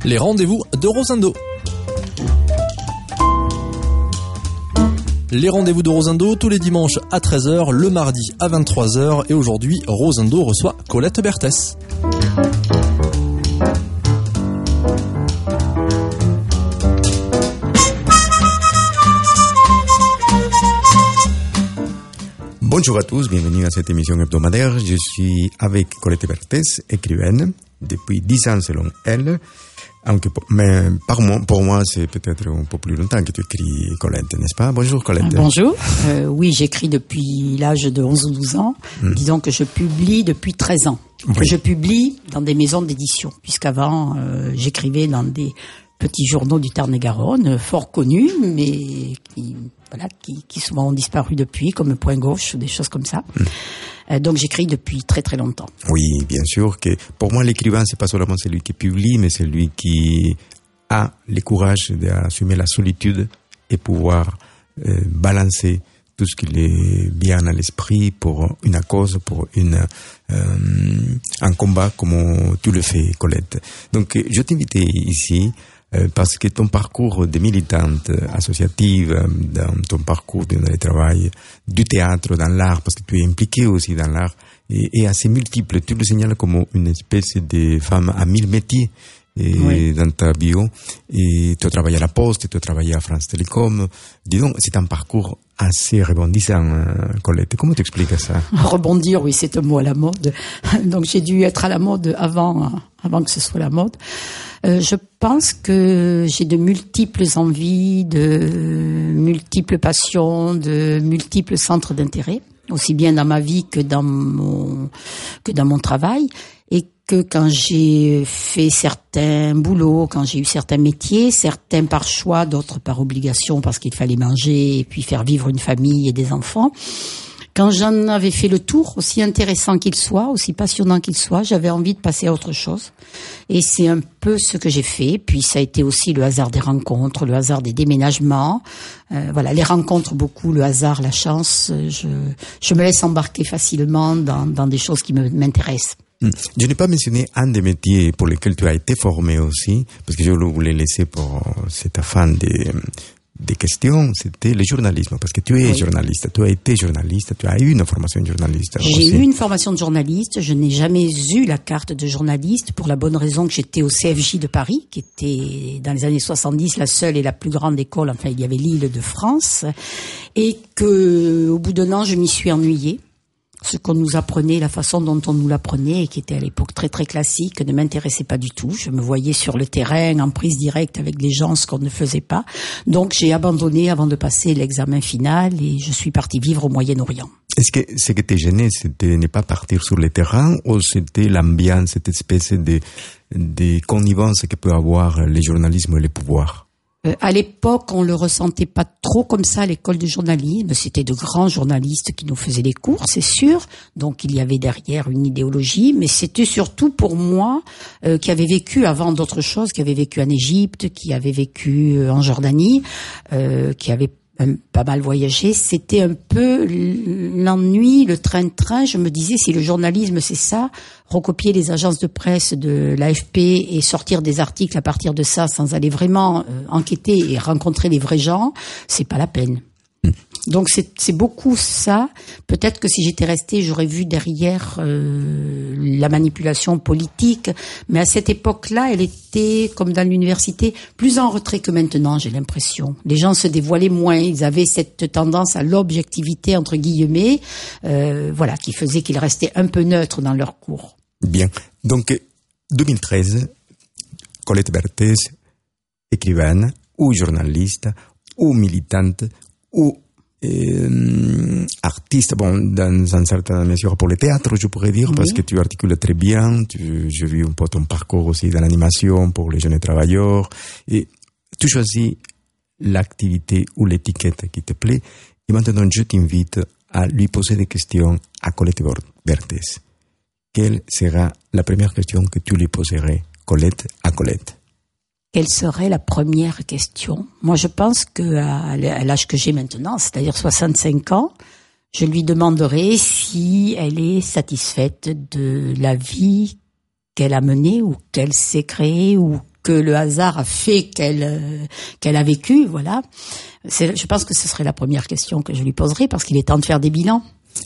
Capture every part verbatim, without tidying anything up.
les rendez-vous de Rosendo. Les rendez-vous de Rosendo tous les dimanches à treize heures, le mardi à vingt-trois heures et aujourd'hui Rosendo reçoit Colette Berthès. Bonjour à tous, bienvenue à cette émission hebdomadaire. Je suis avec Colette Berthès, écrivaine, depuis dix ans selon elle. Mais par moi, pour moi, c'est peut-être un peu plus longtemps que tu écris, Colette, n'est-ce pas? Bonjour, Colette. Bonjour. Euh, oui, j'écris depuis l'âge de onze ou douze ans. Mmh. Disons que je publie depuis treize ans. Oui. Que je publie dans des maisons d'édition, puisqu'avant, euh, j'écrivais dans des petits journaux du Tarn-et-Garonne, fort connus, mais qui, voilà, qui, qui souvent ont disparu depuis, comme Point Gauche, ou des choses comme ça. Mmh. Euh, donc j'écris depuis très très longtemps. Oui, bien sûr que pour moi l'écrivain c'est pas seulement celui qui publie, mais celui qui a le courage d'assumer la solitude et pouvoir euh, balancer tout ce qui est bien à l'esprit pour une cause, pour une euh, un combat comme tu le fais, Colette. Donc je t'invitais ici euh, parce que ton parcours de militante associative, dans ton parcours dans le travail du théâtre, dans l'art, parce que tu es impliquée aussi dans l'art, est, est assez multiple. Tu le signales comme une espèce de femme à mille métiers. Et oui. Dans ta bio, et tu as travaillé à la Poste, tu as travaillé à France Télécom. Dis donc, c'est un parcours assez rebondissant, Colette. Comment tu expliques ça? Rebondir, oui, c'est un mot à la mode. Donc j'ai dû être à la mode avant, avant que ce soit la mode. Euh, je pense que j'ai de multiples envies, de multiples passions, de multiples centres d'intérêt, aussi bien dans ma vie que dans mon que dans mon travail. Et que quand j'ai fait certains boulots, quand j'ai eu certains métiers, certains par choix, d'autres par obligation parce qu'il fallait manger et puis faire vivre une famille et des enfants, quand j'en avais fait le tour, aussi intéressant qu'il soit, aussi passionnant qu'il soit, j'avais envie de passer à autre chose. Et c'est un peu ce que j'ai fait. Puis ça a été aussi le hasard des rencontres, le hasard des déménagements. Euh, voilà, les rencontres beaucoup, le hasard, la chance. Je, je me laisse embarquer facilement dans, dans des choses qui me, m'intéressent. Je n'ai pas mentionné un des métiers pour lesquels tu as été formé aussi, parce que je le voulais laisser pour cette fin des, des questions, c'était le journalisme, parce que tu es oui. journaliste, tu as été journaliste, tu as eu une formation de journaliste. J'ai aussi. eu une formation de journaliste, je n'ai jamais eu la carte de journaliste pour la bonne raison que j'étais au C F J de Paris, qui était dans les années soixante-dix la seule et la plus grande école, enfin il y avait l'île de France, et que au bout d'un an je m'y suis ennuyée. Ce qu'on nous apprenait, la façon dont on nous l'apprenait, et qui était à l'époque très très classique, ne m'intéressait pas du tout. Je me voyais sur le terrain, en prise directe avec les gens, ce qu'on ne faisait pas. Donc j'ai abandonné avant de passer l'examen final et je suis partie vivre au Moyen-Orient. Est-ce que ce qui t'est gêné, c'était ne pas partir sur le terrain, ou c'était l'ambiance, cette espèce de, de connivence que peut avoir le journalisme et le pouvoir? Euh, à l'époque, on le ressentait pas trop comme ça à l'école de journalisme. C'était de grands journalistes qui nous faisaient les cours, c'est sûr. Donc il y avait derrière une idéologie, mais c'était surtout pour moi euh, qui avait vécu avant d'autres choses, qui avait vécu en Égypte, qui avait vécu euh, en Jordanie, euh, qui avait euh, pas mal voyagé. C'était un peu l'ennui, le train-train. Je me disais, si le journalisme c'est ça, recopier les agences de presse de l'A F P et sortir des articles à partir de ça sans aller vraiment euh, enquêter et rencontrer les vrais gens, c'est pas la peine. Donc c'est, c'est beaucoup ça. Peut-être que si j'étais restée, j'aurais vu derrière euh, la manipulation politique. Mais à cette époque-là, elle était, comme dans l'université, plus en retrait que maintenant, j'ai l'impression. Les gens se dévoilaient moins. Ils avaient cette tendance à l'objectivité, entre guillemets, euh, voilà, qui faisait qu'ils restaient un peu neutres dans leur cours. Bien. Donc, deux mille treize, Colette Berthès, écrivaine, ou journaliste, ou militante, ou euh, artiste, bon, dans une certaine mesure pour le théâtre, je pourrais dire, oui. Parce que tu articules très bien, tu, j'ai vu un peu ton parcours aussi dans l'animation pour les jeunes travailleurs, et tu choisis l'activité ou l'étiquette qui te plaît, et maintenant je t'invite à lui poser des questions à Colette Berthès. Quelle sera la première question que tu lui poserais, Colette, à Colette? Quelle serait la première question? Moi, je pense que à l'âge que j'ai maintenant, c'est-à-dire soixante-cinq ans, je lui demanderais si elle est satisfaite de la vie qu'elle a menée ou qu'elle s'est créée ou que le hasard a fait qu'elle euh, qu'elle a vécu, voilà. C'est, je pense que ce serait la première question que je lui poserais, parce qu'il est temps de faire des bilans.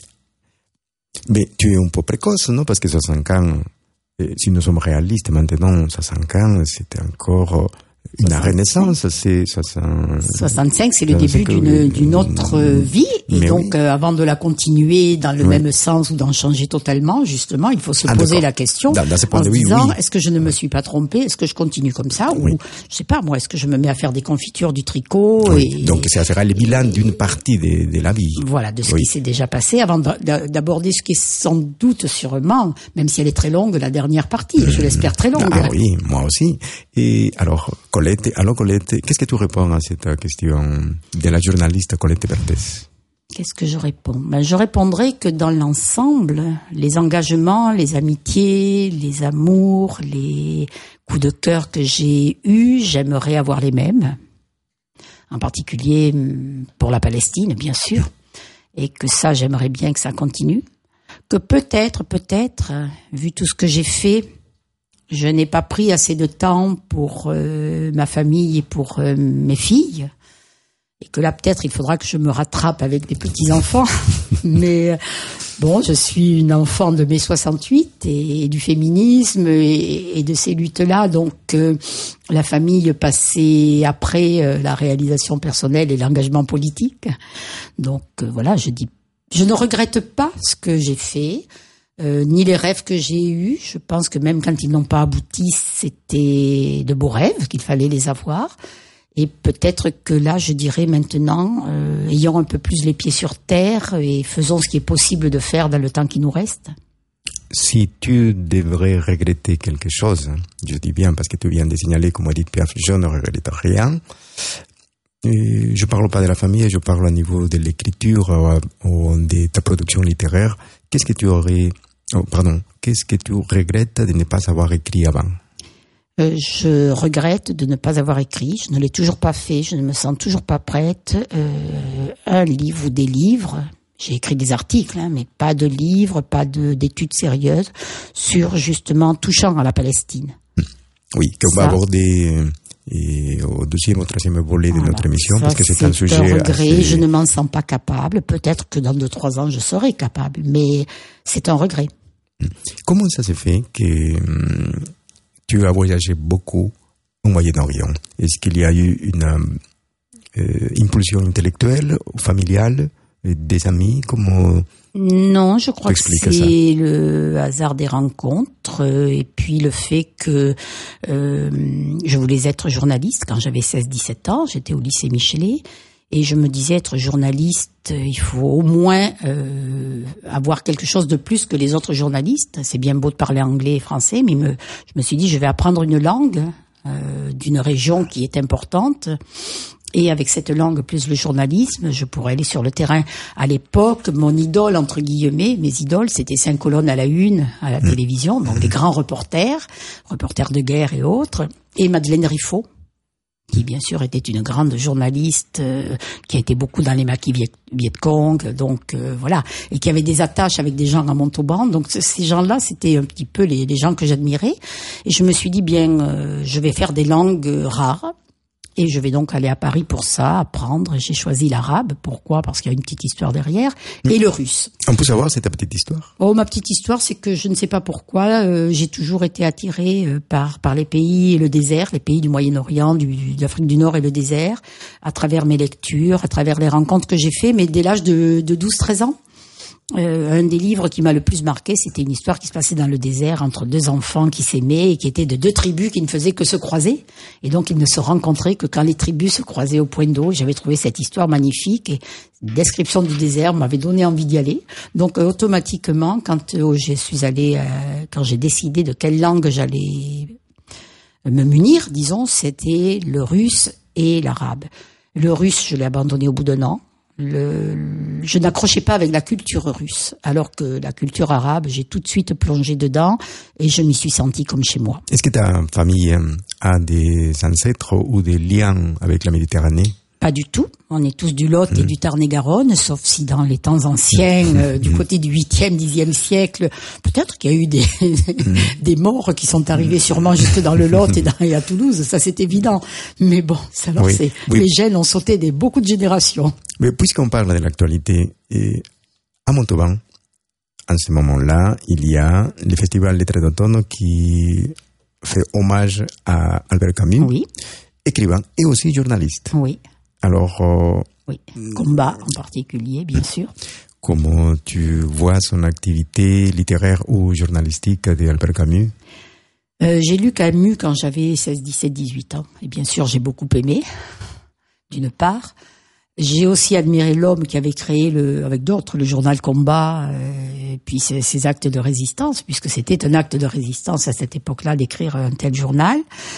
Mais tu es un peu précoce, non? Parce que soixante ans, si nous sommes réalistes, maintenant, soixante ans, c'était encore une soixante-cinq. Renaissance. C'est soixante... soixante-cinq, c'est le début d'une, d'une autre vie. Et mais donc, oui. euh, avant de la continuer dans le oui. même sens ou d'en changer totalement, justement, il faut se ah, poser d'accord. la question dans, dans en se oui, disant, oui. est-ce que je ne me suis pas trompé? Est-ce que je continue comme ça? Oui. Ou, je sais pas, moi, est-ce que je me mets à faire des confitures, du tricot? Oui. Et, donc, ça sera le bilan d'une partie de, de la vie. Voilà, de ce oui. qui s'est déjà passé, avant d'aborder ce qui est sans doute, sûrement, même si elle est très longue, la dernière partie, je l'espère très longue. Ah oui, moi aussi. Et alors, Colette, alors Colette, qu'est-ce que tu réponds à cette question de la journaliste Colette Berthès? Qu'est-ce que je réponds? Ben, je répondrai que dans l'ensemble, les engagements, les amitiés, les amours, les coups de cœur que j'ai eus, j'aimerais avoir les mêmes. En particulier pour la Palestine, bien sûr. Et que ça, j'aimerais bien que ça continue. Que peut-être, peut-être, vu tout ce que j'ai fait, je n'ai pas pris assez de temps pour euh, ma famille et pour euh, mes filles. Et que là, peut-être, il faudra que je me rattrape avec des petits-enfants. Mais bon, je suis une enfant de mai soixante-huit et, et du féminisme et, et de ces luttes-là. Donc, euh, la famille passait après euh, la réalisation personnelle et l'engagement politique. Donc, euh, voilà, je dis, je ne regrette pas ce que j'ai fait, euh, ni les rêves que j'ai eus. Je pense que même quand ils n'ont pas abouti, c'était de beaux rêves, qu'il fallait les avoir. Et peut-être que là, je dirais maintenant, euh, ayons un peu plus les pieds sur terre et faisons ce qui est possible de faire dans le temps qui nous reste. Si tu devrais regretter quelque chose, je dis bien parce que tu viens de signaler, comme Edith Piaf, je ne regrette rien. Et je parle pas de la famille, je parle au niveau de l'écriture ou de ta production littéraire. Qu'est-ce que tu aurais, oh, pardon, qu'est-ce que tu regrettes de ne pas avoir écrit avant? Euh, je regrette de ne pas avoir écrit, je ne l'ai toujours pas fait, je ne me sens toujours pas prête. Euh, un livre ou des livres, j'ai écrit des articles, hein, mais pas de livres, pas de, d'études sérieuses sur justement touchant à la Palestine. Oui, qu'on va aborder et au deuxième ou troisième volet voilà, de notre émission, ça, parce que c'est, c'est un sujet un regret, assez... je ne m'en sens pas capable, peut-être que dans deux, trois ans je serai capable, mais c'est un regret. Comment ça se fait que tu as voyagé beaucoup au Moyen-Orient? Est-ce qu'il y a eu une euh, impulsion intellectuelle, familiale, des amis? Comment Non, je crois que c'est ça? Le hasard des rencontres et puis le fait que euh, je voulais être journaliste quand j'avais seize dix-sept ans. J'étais au lycée Michelet et je me disais être journaliste, il faut au moins euh, avoir quelque chose de plus que les autres journalistes. C'est bien beau de parler anglais et français, mais me, je me suis dit je vais apprendre une langue euh, d'une région qui est importante. Et avec cette langue plus le journalisme, je pourrais aller sur le terrain. À l'époque, mon idole, entre guillemets, mes idoles, c'était cinq colonnes à la une, à la mmh. télévision, donc des grands reporters, reporters de guerre et autres, et Madeleine Riffaut, qui bien sûr était une grande journaliste, euh, qui a été beaucoup dans les maquis Viet, Viet Cong, donc euh, voilà, et qui avait des attaches avec des gens à Montauban. Donc ces gens-là, c'était un petit peu les, les gens que j'admirais. Et je me suis dit, bien, euh, je vais faire des langues rares. Et je vais donc aller à Paris pour ça, apprendre. J'ai choisi l'arabe. Pourquoi? Parce qu'il y a une petite histoire derrière. Et le russe. On peut savoir, c'est ta petite histoire? Oh, ma petite histoire, c'est que je ne sais pas pourquoi, euh, j'ai toujours été attirée euh, par par les pays et le désert, les pays du Moyen-Orient, du, de l'Afrique du Nord et le désert, à travers mes lectures, à travers les rencontres que j'ai fait, mais dès l'âge de, de douze treize ans. Euh, un des livres qui m'a le plus marqué, c'était une histoire qui se passait dans le désert entre deux enfants qui s'aimaient et qui étaient de deux tribus qui ne faisaient que se croiser. Et donc, ils ne se rencontraient que quand les tribus se croisaient au point d'eau. J'avais trouvé cette histoire magnifique et une description du désert m'avait donné envie d'y aller. Donc, euh, automatiquement, quand euh, je suis allée, euh, quand j'ai décidé de quelle langue j'allais me munir, disons, c'était le russe et l'arabe. Le russe, je l'ai abandonné au bout d'un an. Le, je n'accrochais pas avec la culture russe, alors que la culture arabe, j'ai tout de suite plongé dedans et je m'y suis sentie comme chez moi. Est-ce que ta famille a des ancêtres ou des liens avec la Méditerranée? Pas du tout. On est tous du Lot et mmh. du Tarn-et-Garonne, sauf si dans les temps anciens, euh, du côté du huitième, dixième siècle, peut-être qu'il y a eu des, mmh. des morts qui sont arrivés sûrement juste dans le Lot et, dans, et à Toulouse, ça c'est évident. Mais bon, ça alors oui. c'est, oui. les gènes ont sauté des beaucoup de générations. Mais puisqu'on parle de l'actualité, et à Montauban, en ce moment-là, il y a le Festival Lettres d'automne qui fait hommage à Albert Camus, oui. écrivain et aussi journaliste. Oui. Alors, euh, oui, combat en particulier, bien sûr. Comment tu vois son activité littéraire ou journalistique d'Albert Camus? euh, J'ai lu Camus quand j'avais seize, dix-sept, dix-huit ans. Et bien sûr, j'ai beaucoup aimé, d'une part. J'ai aussi admiré l'homme qui avait créé, le, avec d'autres, le journal Combat, euh, et puis ses, ses actes de résistance, puisque c'était un acte de résistance à cette époque-là d'écrire un tel journal.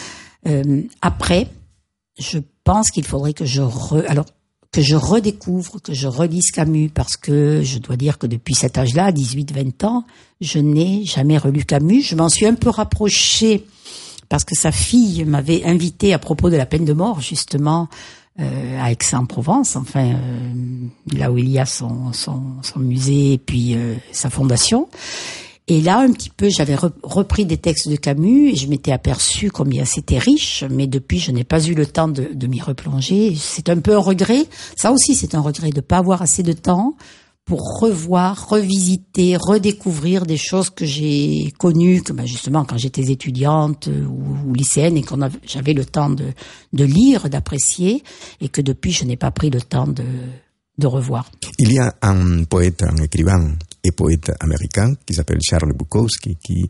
Euh, après, je pense qu'il faudrait que je re, alors que je redécouvre, que je relise Camus, parce que je dois dire que depuis cet âge-là, dix-huit, vingt ans, je n'ai jamais relu Camus. Je m'en suis un peu rapprochée parce que sa fille m'avait invité à propos de la peine de mort, justement, euh, à Aix-en-Provence, enfin euh, là où il y a son son, son musée et puis euh, sa fondation. Et là, un petit peu, j'avais repris des textes de Camus et je m'étais aperçue combien c'était riche, mais depuis, je n'ai pas eu le temps de, de m'y replonger. C'est un peu un regret. Ça aussi, c'est un regret de ne pas avoir assez de temps pour revoir, revisiter, redécouvrir des choses que j'ai connues, que ben justement quand j'étais étudiante ou, ou lycéenne et qu'on avait, j'avais le temps de, de lire, d'apprécier, et que depuis, je n'ai pas pris le temps de, de revoir. Il y a un poète, un écrivain et poète américain qui s'appelle Charles Bukowski, qui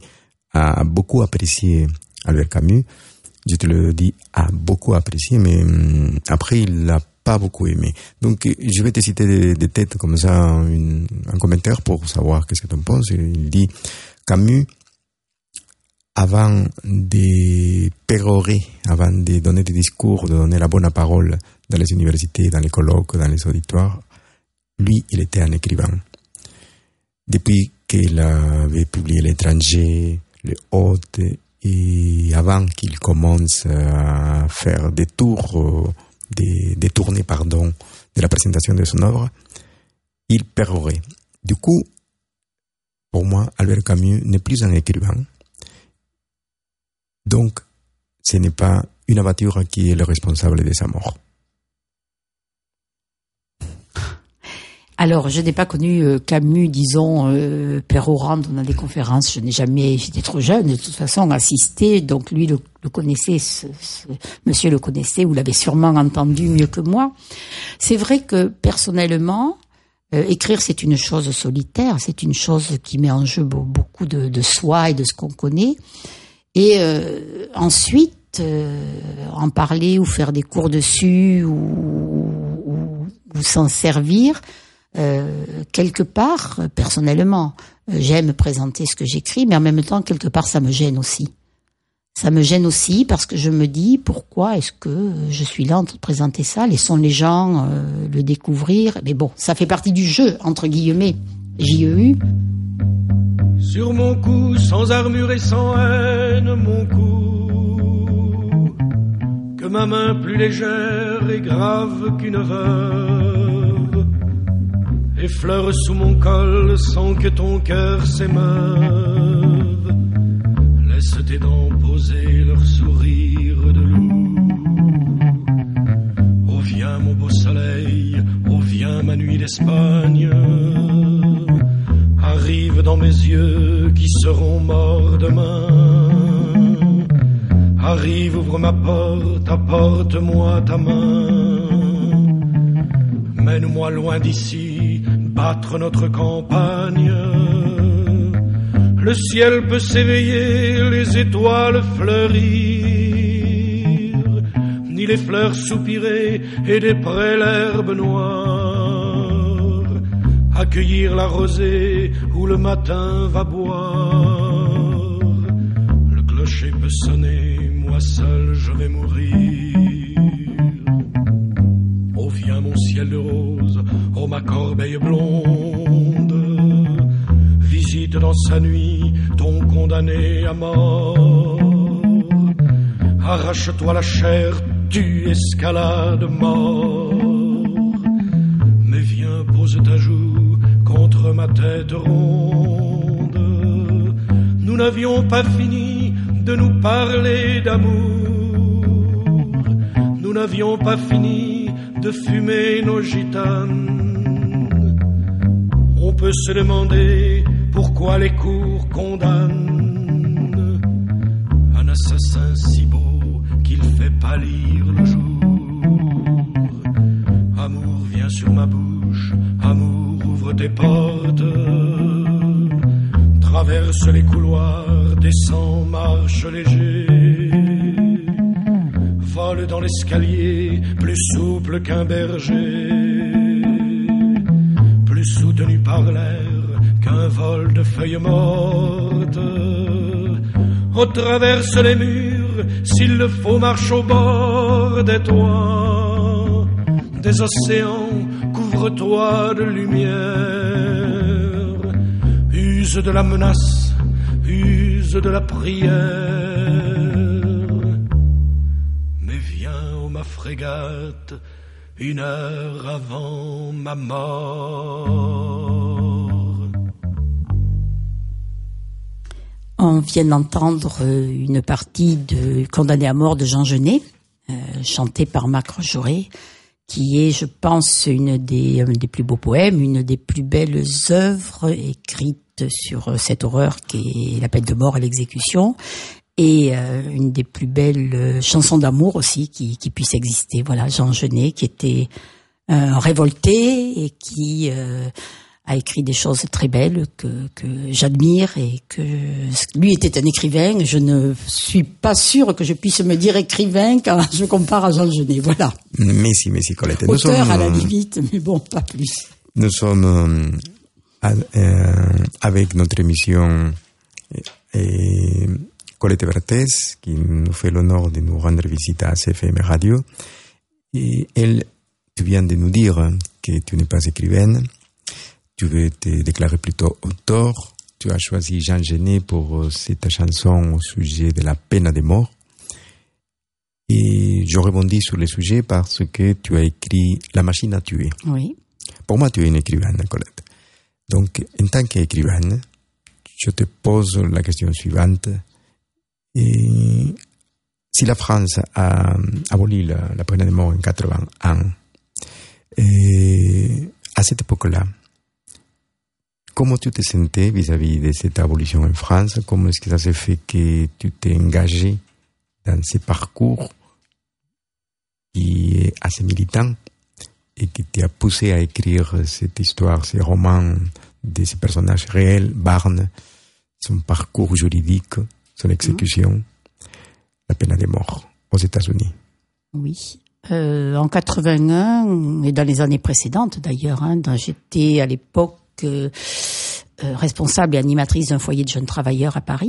a beaucoup apprécié Albert Camus. Je te le dis, a beaucoup apprécié, mais hum, après il l'a pas beaucoup aimé. Donc je vais te citer des, des têtes comme ça, une, un commentaire pour savoir qu'est-ce que tu en penses. Il dit Camus, avant de pérorer, avant de donner des discours, de donner la bonne parole dans les universités, dans les colloques, dans les auditoires, lui, il était un écrivain. Depuis qu'il avait publié L'étranger, Le Hôte, et avant qu'il commence à faire des tours, des, des tournées, pardon, de la présentation de son œuvre, il pérorait. Du coup, pour moi, Albert Camus n'est plus un écrivain. Donc, ce n'est pas une aventure qui est le responsable de sa mort. Alors, je n'ai pas connu euh, Camus, disons, euh, pérorant dans des conférences. Je n'ai jamais, j'étais trop jeune, de toute façon, assisté. Donc, lui le, le connaissait, ce, ce, monsieur le connaissait, ou l'avait sûrement entendu mieux que moi. C'est vrai que, personnellement, euh, écrire, c'est une chose solitaire, c'est une chose qui met en jeu beaucoup de, de soi et de ce qu'on connaît. Et euh, ensuite, euh, en parler ou faire des cours dessus ou, ou, ou s'en servir, Euh, quelque part, personnellement, euh, j'aime présenter ce que j'écris, mais en même temps, quelque part, ça me gêne aussi. Ça me gêne aussi parce que je me dis, pourquoi est-ce que je suis là en train de présenter ça? Laissons les gens euh, le découvrir. Mais bon, ça fait partie du jeu, entre guillemets. J E U. Sur mon cou, sans armure et sans haine, mon cou, que ma main plus légère et grave qu'une veuve effleure sous mon col sans que ton cœur s'émeuve. Laisse tes dents poser leur sourire de loup. Oh viens mon beau soleil, oh viens ma nuit d'Espagne. Arrive dans mes yeux qui seront morts demain. Arrive, ouvre ma porte, apporte-moi ta main. Mène-moi loin d'ici, battre notre campagne. Le ciel peut s'éveiller, les étoiles fleurir, ni les fleurs soupirer et des prés l'herbe noire. Accueillir la rosée où le matin va boire. Le clocher peut sonner, moi seul je vais mourir. Oh viens mon ciel de rose, oh ma corbeille blonde, visite dans sa nuit ton condamné à mort. Arrache-toi la chair tu escalades mort. Mais viens, pose ta joue contre ma tête ronde. Nous n'avions pas fini de nous parler d'amour. Nous n'avions pas fini de fumer nos gitanes. On peut se demander pourquoi les cours condamnent un assassin si beau qu'il fait pâlir le jour. Amour, viens sur ma bouche, amour, ouvre tes portes. Traverse les couloirs, descends, marche léger. Vole dans l'escalier, plus souple qu'un berger. Plus soutenu par l'air qu'un vol de feuilles mortes. On traverse les murs, s'il le faut, marche au bord des toits. Des océans, couvre-toi de lumière. Use de la menace, use de la prière. Mais viens, ô ma frégate, une heure avant ma mort. On vient d'entendre une partie de Condamné à mort de Jean Genet, euh, chantée par Mac Rogeré, qui est, je pense, une des, un des plus beaux poèmes, une des plus belles œuvres écrites sur cette horreur qui est la peine de mort et l'exécution, et euh, une des plus belles chansons d'amour aussi qui, qui puisse exister. Voilà, Jean Genet, qui était euh, révolté et qui euh, a écrit des choses très belles que, que j'admire, et que lui était un écrivain. Je ne suis pas sûre que je puisse me dire écrivain quand je compare à Jean Genet. Voilà. Merci, merci Colette. Auteur nous sommes, à la limite, mais bon, pas plus. Nous sommes euh, à, euh, avec notre émission euh, Colette Berthès, qui nous fait l'honneur de nous rendre visite à C F M Radio. Et elle, tu viens de nous dire que tu n'es pas écrivaine. Tu veux te déclarer plutôt auteur. Tu as choisi Jean Genet pour cette chanson au sujet de la peine de mort. Et je rebondis sur le sujet parce que tu as écrit La machine à tuer. Oui. Pour moi, tu es une écrivaine, Colette. Donc, en tant qu'écrivaine, je te pose la question suivante. Et si la France a aboli la, la peine de mort en quatre-vingt-un, et à cette époque-là, comment tu te sentais vis-à-vis de cette abolition en France? Comment est-ce que ça s'est fait que tu t'es engagé dans ce parcours qui est assez militant et qui t'a poussé à écrire cette histoire, ces romans de ces personnages réels, Barnes, son parcours juridique, son exécution, mmh. la peine de mort aux États-Unis? Oui. Euh, en quatre-vingt-un, et dans les années précédentes d'ailleurs, hein, j'étais à l'époque euh, euh, responsable et animatrice d'un foyer de jeunes travailleurs à Paris.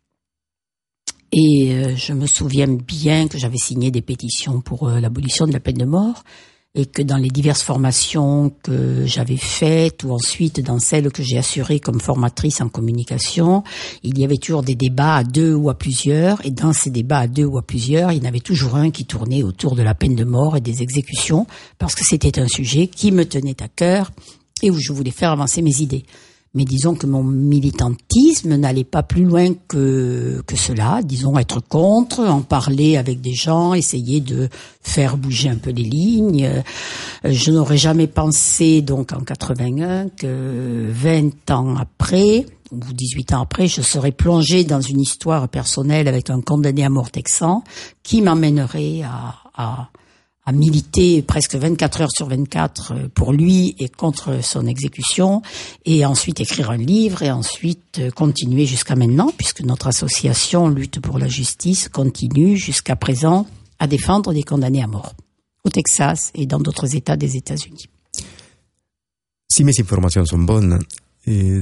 Et euh, je me souviens bien que j'avais signé des pétitions pour euh, l'abolition de la peine de mort, et que dans les diverses formations que j'avais faites, ou ensuite dans celles que j'ai assurées comme formatrice en communication, il y avait toujours des débats à deux ou à plusieurs, et dans ces débats à deux ou à plusieurs, il y en avait toujours un qui tournait autour de la peine de mort et des exécutions, parce que c'était un sujet qui me tenait à cœur et où je voulais faire avancer mes idées. Mais disons que mon militantisme n'allait pas plus loin que que cela. Disons être contre, en parler avec des gens, essayer de faire bouger un peu les lignes. Je n'aurais jamais pensé, donc en quatre-vingt-un, que vingt ans après, ou dix-huit ans après, je serais plongée dans une histoire personnelle avec un condamné à mort texan qui m'emmènerait à, à à militer presque vingt-quatre heures sur vingt-quatre pour lui et contre son exécution, et ensuite écrire un livre, et ensuite continuer jusqu'à maintenant, puisque notre association Lutte pour la justice continue jusqu'à présent à défendre des condamnés à mort, au Texas et dans d'autres États des États-Unis. Si mes informations sont bonnes, eh,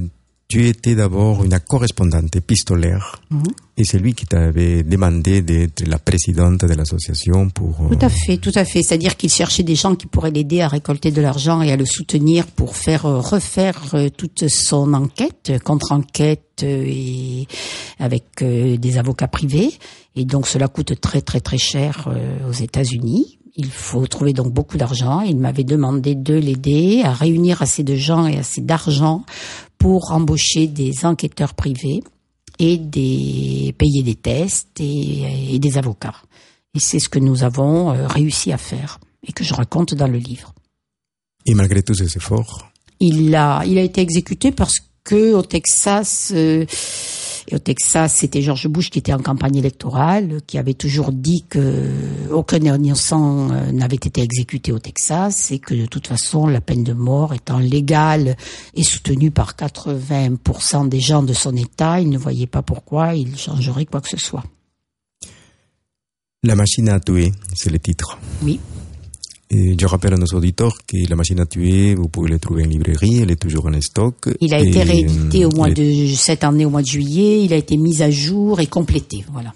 tu étais d'abord une correspondante épistolaire mmh. et c'est lui qui t'avait demandé d'être la présidente de l'association pour... Tout à fait, tout à fait. C'est-à-dire qu'il cherchait des gens qui pourraient l'aider à récolter de l'argent et à le soutenir pour faire refaire toute son enquête, contre-enquête et avec des avocats privés. Et donc cela coûte très très très cher aux États-Unis. Il faut trouver donc beaucoup d'argent. Il m'avait demandé de l'aider à réunir assez de gens et assez d'argent pour embaucher des enquêteurs privés et des payer des tests et, et des avocats. Et c'est ce que nous avons réussi à faire et que je raconte dans le livre. Et malgré tous ces efforts, il a il a été exécuté parce que au Texas. Euh, Et au Texas, c'était George Bush qui était en campagne électorale, qui avait toujours dit que aucun innocent n'avait été exécuté au Texas et que de toute façon, la peine de mort étant légale et soutenue par quatre-vingts pour cent des gens de son État, il ne voyait pas pourquoi il changerait quoi que ce soit. La machine à tuer, c'est le titre. Oui. Et je rappelle à nos auditeurs que La machine à tuer, vous pouvez le trouver en librairie, elle est toujours en stock. Il a été réédité au mois de cette année, au mois de juillet, il a été mis à jour et complété, voilà.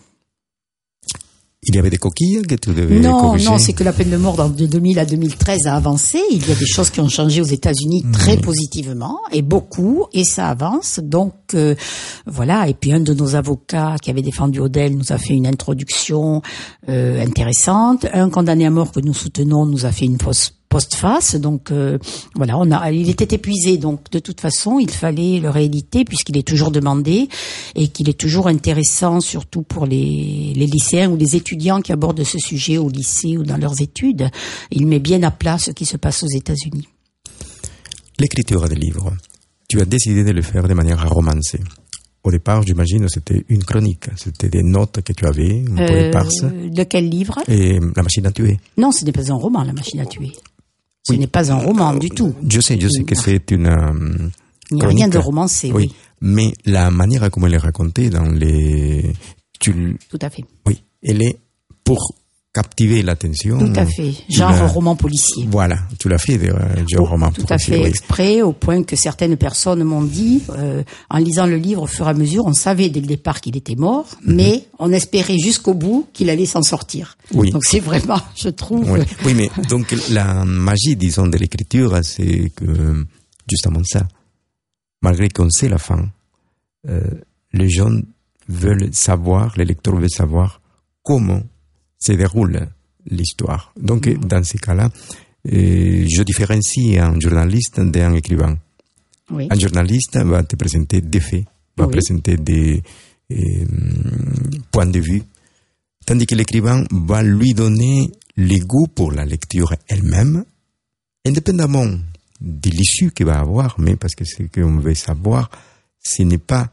Il y avait des coquilles que tu devais Non, corriger. non, c'est que la peine de mort de deux mille à deux mille treize a avancé. Il y a des choses qui ont changé aux États-Unis très mmh. positivement et beaucoup, et ça avance. Donc euh, voilà. Et puis un de nos avocats qui avait défendu Odell nous a fait une introduction euh, intéressante. Un condamné à mort que nous soutenons nous a fait une post postface. Donc euh, voilà, on a, il était épuisé. Donc de toute façon, il fallait le rééditer puisqu'il est toujours demandé et qu'il est toujours intéressant, surtout pour les, les lycéens ou les étudiants qui abordent ce sujet au lycée ou dans leurs études. Il met bien à plat ce qui se passe aux États-Unis. L'écriture des livres, tu as décidé de le faire de manière romancée. Au départ, j'imagine, c'était une chronique. C'était des notes que tu avais, un peu éparses. De quel livre ? Et La machine à tuer. Non, ce n'est pas un roman, La machine à tuer. Ce oui. n'est pas un roman du tout. Je sais, je sais que c'est une euh, Il n'y a rien de romancé, oui. oui. Mais la manière comme elle est racontée dans les... Tu... Tout à fait. Oui, elle est pour captiver l'attention. Tout à fait. Genre roman policier. Voilà, tu l'as fait, genre oh, roman tout policier. Tout à fait, oui. exprès, au point que certaines personnes m'ont dit, euh, en lisant le livre au fur et à mesure, on savait dès le départ qu'il était mort, mm-hmm. mais on espérait jusqu'au bout qu'il allait s'en sortir. Oui. Donc c'est vraiment, je trouve... Oui, oui mais donc la magie, disons, de l'écriture, c'est que, justement ça, malgré qu'on sait la fin, euh, les gens veulent savoir, les lecteurs veulent savoir comment se déroule l'histoire. Donc, mmh. dans ces cas-là, euh, je différencie un journaliste d'un écrivain. Oui. Un journaliste va te présenter des faits, va oui. présenter des euh, points de vue, tandis que l'écrivain va lui donner le goût pour la lecture elle-même, indépendamment de l'issue qu'il va avoir, mais parce que ce qu'on veut savoir, ce n'est pas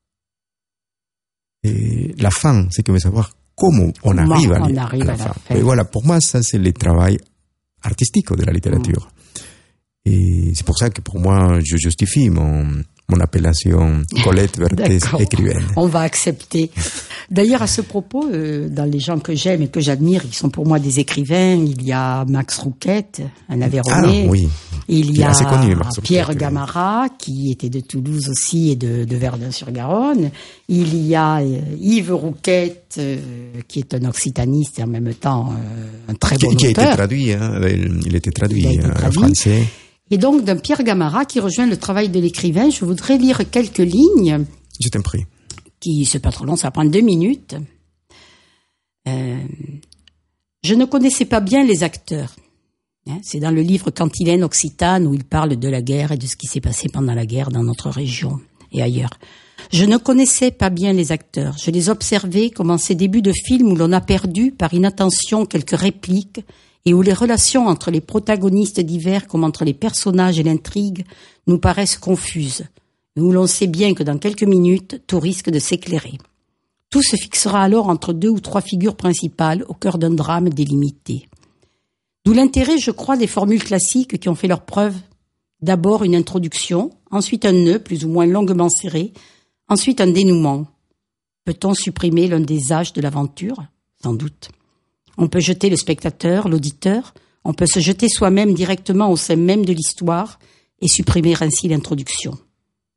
euh, la fin, c'est qu'on veut savoir comment on comment arrive, à, on li- arrive à la à fin. la fin. Et voilà, pour moi, ça, c'est le travail artistique de la littérature. Mmh. Et c'est pour ça que pour moi, je justifie mon, mon appellation Colette Vertés écrivaine. On va accepter. D'ailleurs, à ce propos, euh, dans les gens que j'aime et que j'admire, ils sont pour moi des écrivains. Il y a Max Rouquette, un Aveyronais. Ah, oui. Il y a connu, Pierre Gamarra, qui était de Toulouse aussi et de, de Verdun-sur-Garonne. Il y a euh, Yves Rouquette, euh, qui est un occitaniste et en même temps euh, un très bon qui, auteur. Qui a été traduit, hein, il était traduit, il a été en traduit. français. Et donc, d'un Pierre Gamarra qui rejoint le travail de l'écrivain, je voudrais lire quelques lignes. Je t'en prie. Qui, c'est pas trop long, ça prend deux minutes. Euh, je ne connaissais pas bien les acteurs. Hein, c'est dans le livre Cantilène Occitane où il parle de la guerre et de ce qui s'est passé pendant la guerre dans notre région et ailleurs. Je ne connaissais pas bien les acteurs. Je les observais comme en ces débuts de films où l'on a perdu par inattention quelques répliques et où les relations entre les protagonistes divers comme entre les personnages et l'intrigue nous paraissent confuses, et où l'on sait bien que dans quelques minutes, tout risque de s'éclairer. Tout se fixera alors entre deux ou trois figures principales au cœur d'un drame délimité. D'où l'intérêt, je crois, des formules classiques qui ont fait leur preuve. D'abord une introduction, ensuite un nœud plus ou moins longuement serré, ensuite un dénouement. Peut-on supprimer l'un des âges de l'aventure ? Sans doute. On peut jeter le spectateur, l'auditeur, on peut se jeter soi-même directement au sein même de l'histoire et supprimer ainsi l'introduction.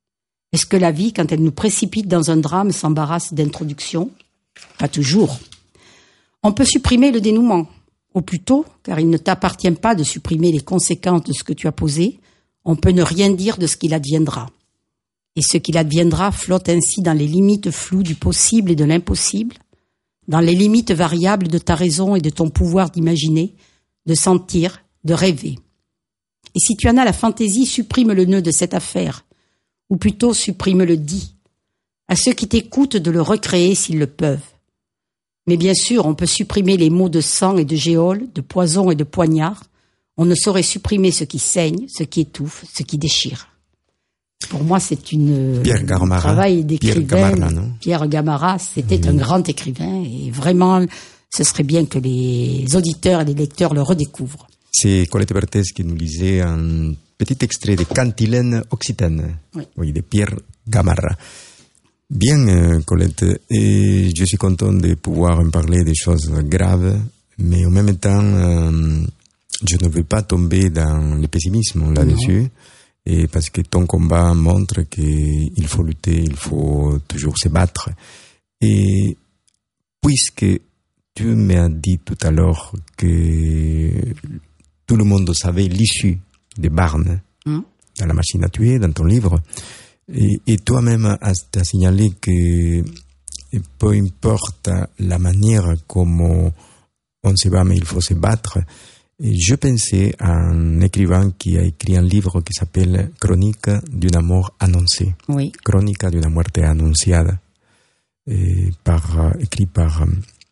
Est-ce que la vie, quand elle nous précipite dans un drame, s'embarrasse d'introduction? Pas toujours. On peut supprimer le dénouement, ou plutôt, car il ne t'appartient pas de supprimer les conséquences de ce que tu as posé, on peut ne rien dire de ce qu'il adviendra. Et ce qu'il adviendra flotte ainsi dans les limites floues du possible et de l'impossible, dans les limites variables de ta raison et de ton pouvoir d'imaginer, de sentir, de rêver. Et si tu en as la fantaisie, supprime le nœud de cette affaire, ou plutôt supprime le dit, à ceux qui t'écoutent de le recréer s'ils le peuvent. Mais bien sûr, on peut supprimer les mots de sang et de géole, de poison et de poignard. On ne saurait supprimer ce qui saigne, ce qui étouffe, ce qui déchire. Pour moi, c'est une, Pierre Gamarra, un travail d'écrivain. Pierre Gamarra, non Pierre Gamarra, c'était oui. un grand écrivain et vraiment, ce serait bien que les auditeurs et les lecteurs le redécouvrent. C'est Colette Berthès qui nous lisait un petit extrait de Cantilène occitane, oui. oui, de Pierre Gamarra. Bien, euh, Colette, et je suis content de pouvoir en parler des choses graves, mais en même temps, euh, je ne veux pas tomber dans le pessimisme là-dessus, et parce que ton combat montre qu'il faut lutter, il faut toujours se battre. Et puisque tu m'as dit tout à l'heure que tout le monde savait l'issue des Barnes mmh. dans la machine à tuer, dans ton livre, et, et toi-même tu as signalé que peu importe la manière comme on se bat, mais il faut se battre. Et je pensais à un écrivain qui a écrit un livre qui s'appelle Chronique d'une mort annoncée. Oui. Chronique d'une muerte anunciada, et par, écrit par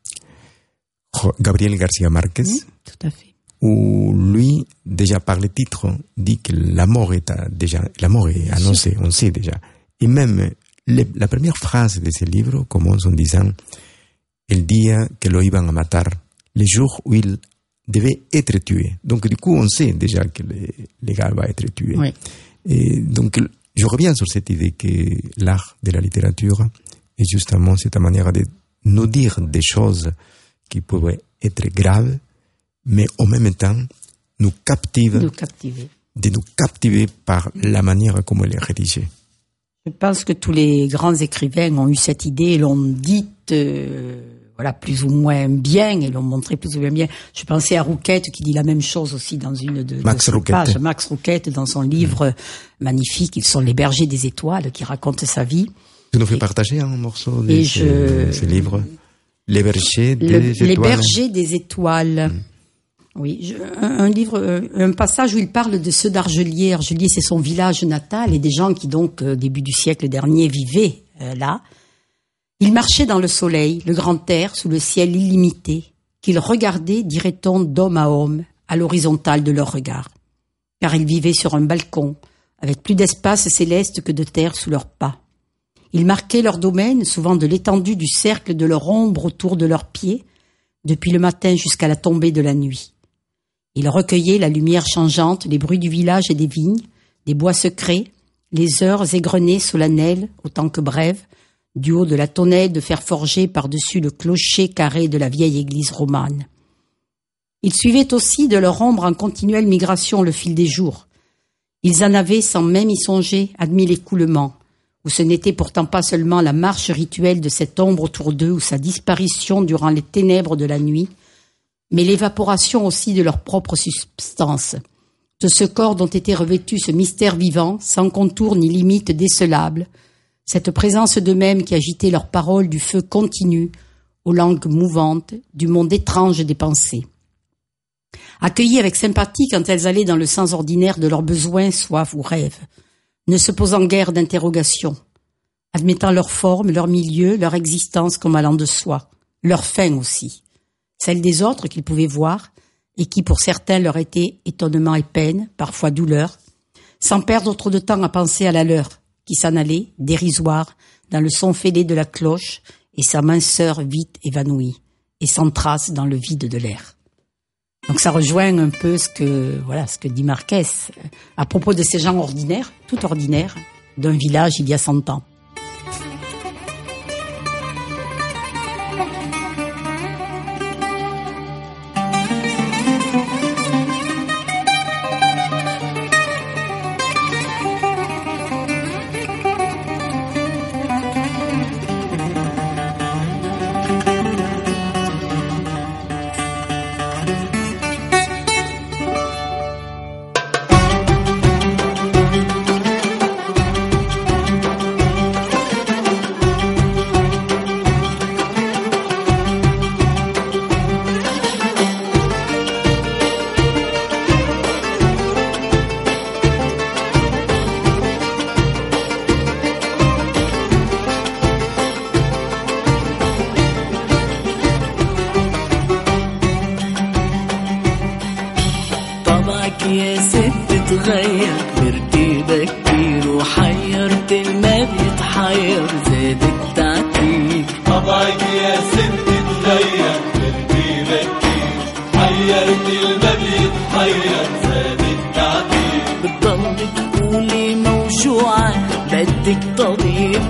Gabriel García Márquez. Oui, tout à fait. Où lui, déjà par le titre, dit que la mort est déjà, la mort est annoncée, on sait déjà. Et même, les, la première phrase de ce livre commence en disant, el día que lo iban a matar, le jour où il devait être tué. Donc, du coup, on sait déjà que le, le gars va être tué. Oui. Et donc, je reviens sur cette idée que l'art de la littérature est justement cette manière de nous dire des choses qui pourraient être graves, mais en même temps, nous captive, nous captiver. de nous captiver par la manière comme elle est rédigée. Je pense que tous les grands écrivains ont eu cette idée et l'ont dite, euh, voilà, plus ou moins bien et l'ont montré plus ou moins bien. Je pensais à Rouquette qui dit la même chose aussi dans une de, Max de ses Rouquette. pages. Max Rouquette dans son livre mmh. magnifique, Ils sont les bergers des étoiles, qui raconte sa vie. Tu nous fais et, partager un morceau de et ce, je, ce livre. Les bergers des le, étoiles. Les bergers des étoiles. Mmh. Oui, je, un, un livre, un passage où il parle de ceux d'Argelier. Argelier, c'est son village natal et des gens qui donc, au début du siècle dernier, vivaient euh, là. Ils marchaient dans le soleil, le grand air, sous le ciel illimité, qu'ils regardaient, dirait-on, d'homme à homme, à l'horizontale de leur regard. Car ils vivaient sur un balcon, avec plus d'espace céleste que de terre sous leurs pas. Ils marquaient leur domaine, souvent de l'étendue du cercle de leur ombre autour de leurs pieds, depuis le matin jusqu'à la tombée de la nuit. Ils recueillaient la lumière changeante, les bruits du village et des vignes, des bois secrets, les heures égrenées solennelles, autant que brèves, du haut de la tonnelle de fer forgé par-dessus le clocher carré de la vieille église romane. Ils suivaient aussi de leur ombre en continuelle migration le fil des jours. Ils en avaient, sans même y songer, admis l'écoulement, où ce n'était pourtant pas seulement la marche rituelle de cette ombre autour d'eux ou sa disparition durant les ténèbres de la nuit, mais l'évaporation aussi de leur propre substance, de ce corps dont était revêtu ce mystère vivant, sans contour ni limite décelable, cette présence d'eux-mêmes qui agitait leurs paroles du feu continu, aux langues mouvantes, du monde étrange des pensées. Accueillis avec sympathie quand elles allaient dans le sens ordinaire de leurs besoins, soif ou rêve, ne se posant guère d'interrogations, admettant leur forme, leur milieu, leur existence comme allant de soi, leur fin aussi, celle des autres qu'ils pouvaient voir et qui pour certains leur étaient étonnement et peine, parfois douleur, sans perdre trop de temps à penser à la leur, qui s'en allait, dérisoire, dans le son fêlé de la cloche et sa minceur vite évanouie, et sans trace dans le vide de l'air. Donc ça rejoint un peu ce que, voilà, ce que dit Marquez à propos de ces gens ordinaires, tout ordinaires, d'un village il y a cent ans.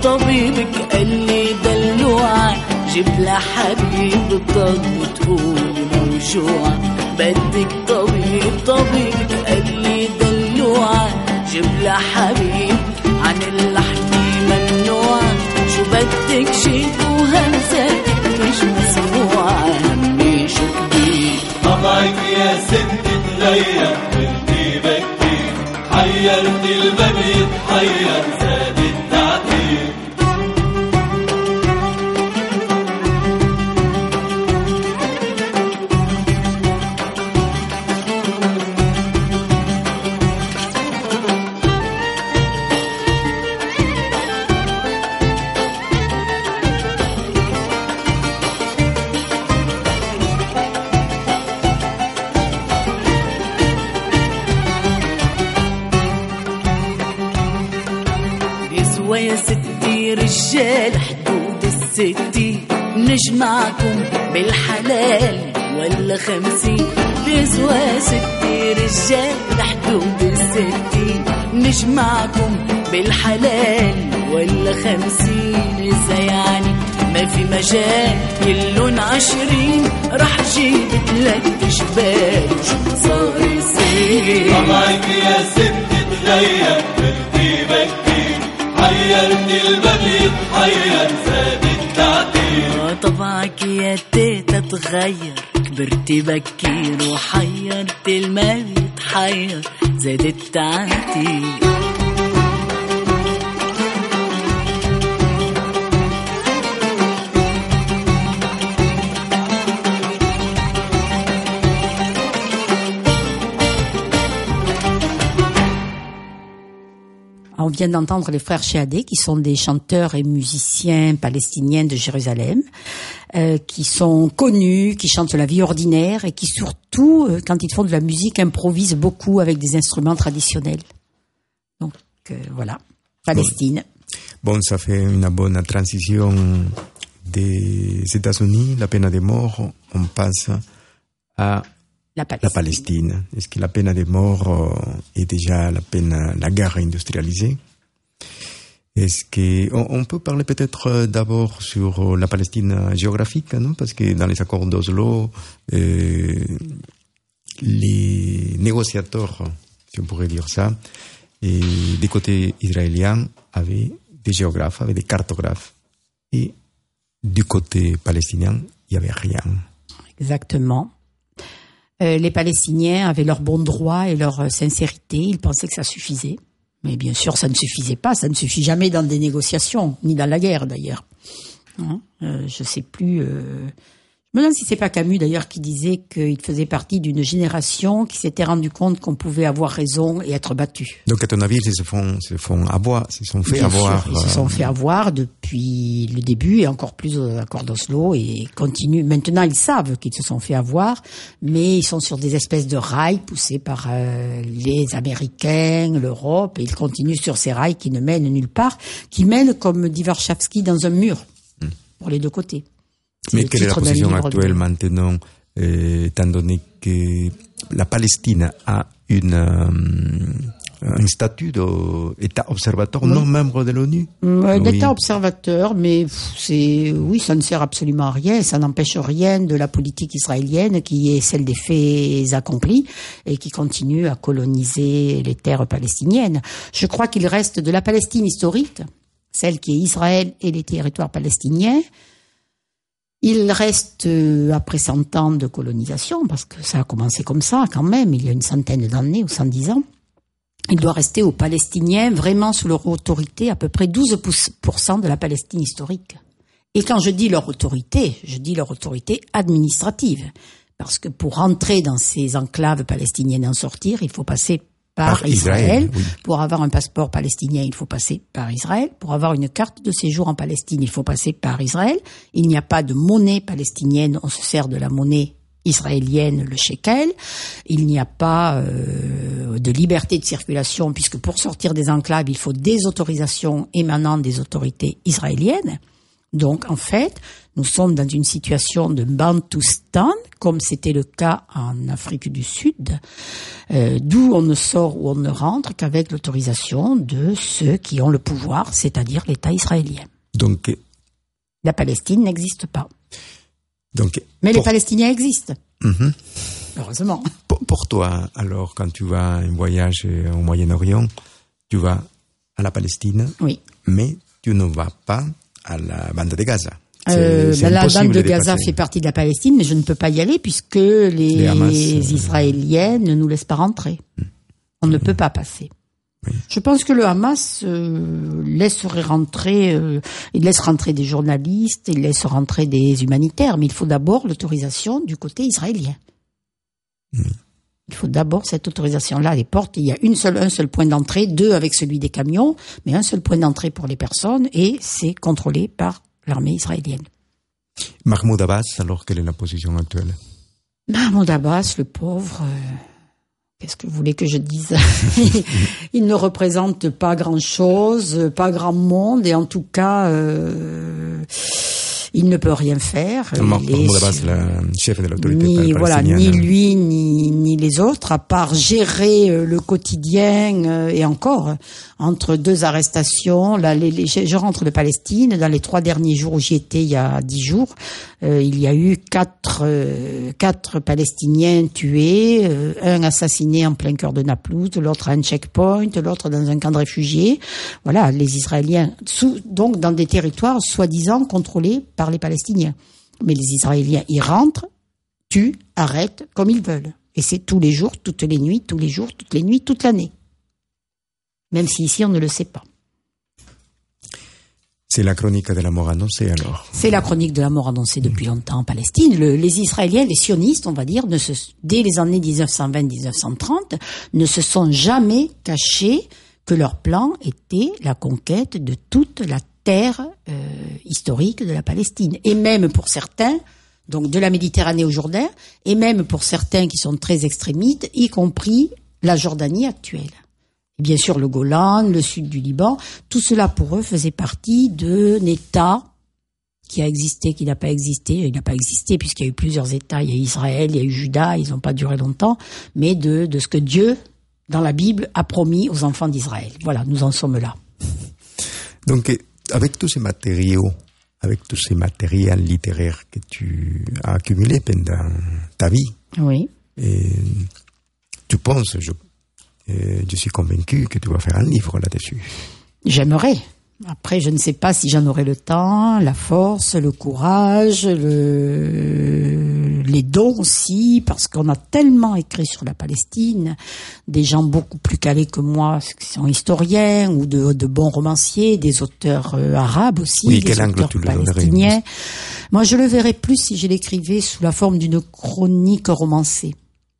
طبيبك قال لي دلوعة جيب لحبيب طب تقول موجوع بدك طبيب طبيبك قال لي دلوعة جيب لحبيب عن اللحم ممنوع شو بدك شيء وهمزاتك مش مسموعة همي شو كبير طبعك يا ست تغير بنتي بكي حيرت الباب يتحير زاد التعتير ويا ستي رجال حدود الستين نجمعكم بالحلال ولا خمسين بيسوى ستي رجال حدود الستين نجمعكم بالحلال ولا خمسين إذا يعني ما في مجال كلن عشرين رح جيب ثلاث جبال شو صار يصير طبعك يا ست تغير بنتي بكي حيرت الباب يتحير زاد التعتير طبعك يا تيتا تغير كبرتي بكير وحيرت المال يتحير زاد التعتير On vient d'entendre les frères Chehadé, qui sont des chanteurs et musiciens palestiniens de Jérusalem, euh, qui sont connus, qui chantent la vie ordinaire et qui surtout, euh, quand ils font de la musique, improvisent beaucoup avec des instruments traditionnels. Donc euh, voilà, Palestine. Bon. bon, ça fait une bonne transition des États-Unis, la peine de mort, on passe à La Palestine. La Palestine. Est-ce que la peine de mort euh, est déjà la peine, la guerre industrialisée? Est-ce que on, on peut parler peut-être d'abord sur la Palestine géographique, non? Parce que dans les accords d'Oslo, euh, les négociateurs, si on pourrait dire ça, et des côtés israéliens avaient des géographes, avaient des cartographes, et du côté palestinien, il n'y avait rien. Exactement. Euh, les Palestiniens avaient leur bon droit et leur sincérité. Ils pensaient que ça suffisait. Mais bien sûr, ça ne suffisait pas. Ça ne suffit jamais dans des négociations, ni dans la guerre d'ailleurs. Hein euh, je sais plus... Euh... Je me demande si c'est pas Camus d'ailleurs qui disait qu'il faisait partie d'une génération qui s'était rendu compte qu'on pouvait avoir raison et être battu. Donc à ton avis, ils se font, se font avoir, se sont fait Bien avoir. Sûr, ils se sont fait avoir depuis le début et encore plus aux accords d'Oslo et continuent. Maintenant, ils savent qu'ils se sont fait avoir, mais ils sont sur des espèces de rails poussés par euh, les Américains, l'Europe, et ils continuent sur ces rails qui ne mènent nulle part, qui mènent, comme dit Warshawski, dans un mur hmm. pour les deux côtés. Mais quelle est la position actuelle de... maintenant, euh, étant donné que la Palestine a une, euh, un statut d'État observateur oui. non membre de l'ONU? euh, D'État oui. observateur, mais c'est oui, ça ne sert absolument à rien, ça n'empêche rien de la politique israélienne qui est celle des faits accomplis et qui continue à coloniser les terres palestiniennes. Je crois qu'il reste de la Palestine historique, celle qui est Israël et les territoires palestiniens. Il reste, euh, après cent ans de colonisation, parce que ça a commencé comme ça quand même, il y a une centaine d'années ou cent dix ans, il doit rester aux Palestiniens vraiment sous leur autorité à peu près douze pour cent de la Palestine historique. Et quand je dis leur autorité, je dis leur autorité administrative, parce que pour entrer dans ces enclaves palestiniennes et en sortir, il faut passer par, par Israël. Israël oui. Pour avoir un passeport palestinien, il faut passer par Israël. Pour avoir une carte de séjour en Palestine, il faut passer par Israël. Il n'y a pas de monnaie palestinienne, on se sert de la monnaie israélienne, le shekel. Il n'y a pas euh, de liberté de circulation, puisque pour sortir des enclaves, il faut des autorisations émanant des autorités israéliennes. Donc, en fait, nous sommes dans une situation de Bantoustan, comme c'était le cas en Afrique du Sud, euh, d'où on ne sort ou on ne rentre qu'avec l'autorisation de ceux qui ont le pouvoir, c'est-à-dire l'État israélien. Donc, la Palestine n'existe pas. Donc, Mais pour... les Palestiniens existent. Mm-hmm. Heureusement. Pour, pour toi, alors, quand tu vas un voyage au Moyen-Orient, tu vas à la Palestine, oui. mais tu ne vas pas à la bande de Gaza. C'est, euh, c'est la bande de Gaza fait partie de la Palestine, mais je ne peux pas y aller puisque les, les Hamas, Israéliens euh... ne nous laissent pas rentrer. Mmh. On mmh. ne peut pas passer. Oui. Je pense que le Hamas euh, laisserait rentrer, euh, il laisse rentrer des journalistes, il laisse rentrer des humanitaires, mais il faut d'abord l'autorisation du côté israélien. Mmh. Il faut d'abord cette autorisation-là. Les portes, il y a une seule, un seul point d'entrée, deux avec celui des camions, mais un seul point d'entrée pour les personnes, et c'est contrôlé par l'armée israélienne. Mahmoud Abbas, alors quelle est la position actuelle? Mahmoud Abbas, le pauvre, euh, qu'est-ce que vous voulez que je dise? Il ne représente pas grand-chose, pas grand monde, et en tout cas... Euh, il ne peut rien faire. Mahmoud Abbas, le chef de l'autorité ni, palestinienne. Voilà, ni lui, ni, ni les autres, à part gérer le quotidien, et encore, entre deux arrestations, là, les, les, je rentre de Palestine, dans les trois derniers jours où j'y étais, il y a dix jours, euh, il y a eu quatre, euh, quatre Palestiniens tués, euh, un assassiné en plein cœur de Naplouse, l'autre à un checkpoint, l'autre dans un camp de réfugiés. Voilà, les Israéliens, sous, donc dans des territoires soi-disant contrôlés par les Palestiniens. Mais les Israéliens y rentrent, tuent, arrêtent comme ils veulent. Et c'est tous les jours, toutes les nuits, tous les jours, toutes les nuits, toute l'année. Même si ici on ne le sait pas. C'est la chronique de la mort annoncée alors. C'est la chronique de la mort annoncée depuis longtemps en Palestine. Le, les Israéliens, les sionistes, on va dire, ne se, dès les années dix-neuf cent vingt à dix-neuf cent trente, ne se sont jamais cachés que leur plan était la conquête de toute la terre euh, historique de la Palestine. Et même pour certains, donc de la Méditerranée au Jourdain, et même pour certains qui sont très extrémistes, y compris la Jordanie actuelle. Bien sûr, le Golan, le sud du Liban, tout cela pour eux faisait partie d'un État qui a existé, qui n'a pas existé. Il n'a pas existé puisqu'il y a eu plusieurs États. Il y a eu Israël, il y a eu Juda, ils n'ont pas duré longtemps, mais de, de ce que Dieu, dans la Bible, a promis aux enfants d'Israël. Voilà, nous en sommes là. Donc, avec tous ces matériaux, avec tous ces matériels littéraires que tu as accumulés pendant ta vie, oui. Et tu penses, je Et je suis convaincu que tu vas faire un livre là-dessus. J'aimerais. Après, je ne sais pas si j'en aurai le temps, la force, le courage, le... les dons aussi, parce qu'on a tellement écrit sur la Palestine, des gens beaucoup plus calés que moi, qui sont historiens, ou de, de bons romanciers, des auteurs euh, arabes aussi, oui, des auteurs palestiniens. Moi, je le verrais plus si je l'écrivais sous la forme d'une chronique romancée.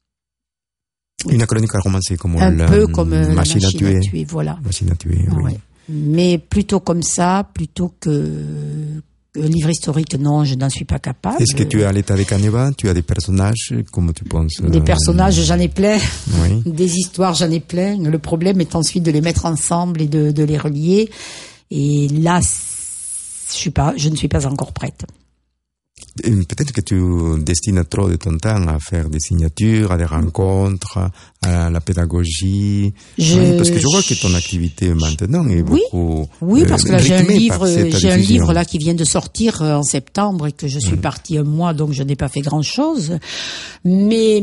Une chronique romancée comme un la peu comme machine, la machine à, tuer. à tuer, voilà. Machine à tuer, oui. Ouais. Mais plutôt comme ça, plutôt que un livre historique, non, je n'en suis pas capable. Est-ce que tu es à l'état de Caneva? Tu as des personnages, comment tu penses? Des personnages, j'en ai plein. Oui. Des histoires, j'en ai plein. Le problème est ensuite de les mettre ensemble et de, de les relier. Et là, je suis pas, je ne suis pas encore prête. Peut-être que tu destines trop de ton temps à faire des signatures, à des rencontres, à la pédagogie. Je, oui, parce que je vois que ton activité maintenant est oui, beaucoup. Oui, parce que là j'ai un livre, j'ai un livre là qui vient de sortir en septembre et que je suis mmh. partie un mois, donc je n'ai pas fait grand chose. Mais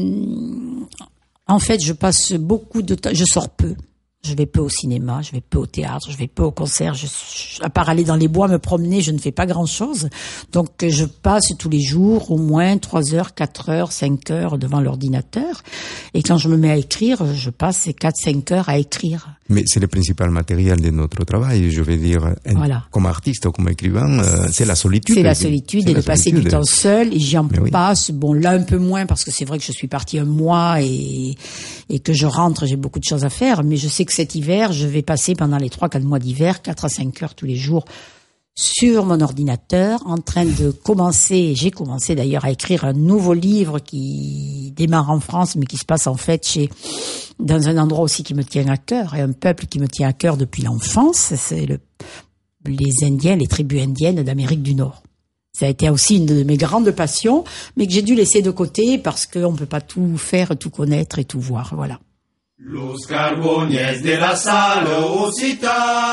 en fait, je passe beaucoup de temps, je sors peu. Je vais peu au cinéma, je vais peu au théâtre, je vais peu au concert. Je, je, à part aller dans les bois, me promener, je ne fais pas grand-chose. Donc, je passe tous les jours au moins trois heures, quatre heures, cinq heures devant l'ordinateur. Et quand je me mets à écrire, je passe ces quatre, cinq heures à écrire. Mais c'est le principal matériel de notre travail. Je veux dire, voilà. Comme artiste ou comme écrivain, euh, c'est la solitude. C'est la solitude c'est et la de solitude. Passer du temps seul. Et j'y en Mais passe, oui. bon, là un peu moins parce que c'est vrai que je suis partie un mois et, et que je rentre, j'ai beaucoup de choses à faire. Mais je sais que cet hiver, je vais passer pendant les trois, quatre mois d'hiver, quatre à cinq heures tous les jours sur mon ordinateur, en train de commencer, j'ai commencé d'ailleurs à écrire un nouveau livre qui démarre en France, mais qui se passe en fait chez, dans un endroit aussi qui me tient à cœur, et un peuple qui me tient à cœur depuis l'enfance, c'est le les Indiens, les tribus indiennes d'Amérique du Nord. Ça a été aussi une de mes grandes passions, mais que j'ai dû laisser de côté parce qu'on ne peut pas tout faire, tout connaître et tout voir. Voilà. Los carbones de la sal Occitane,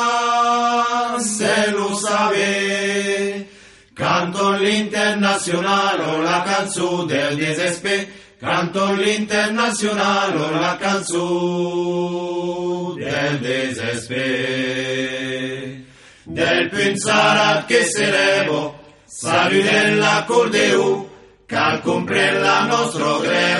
se lo sabe, canto l'international, la canzone del désespero, canto l'international, la canzone del désespero, del pinzarat che se levo, salut dell'accordeu, cal comprella nostro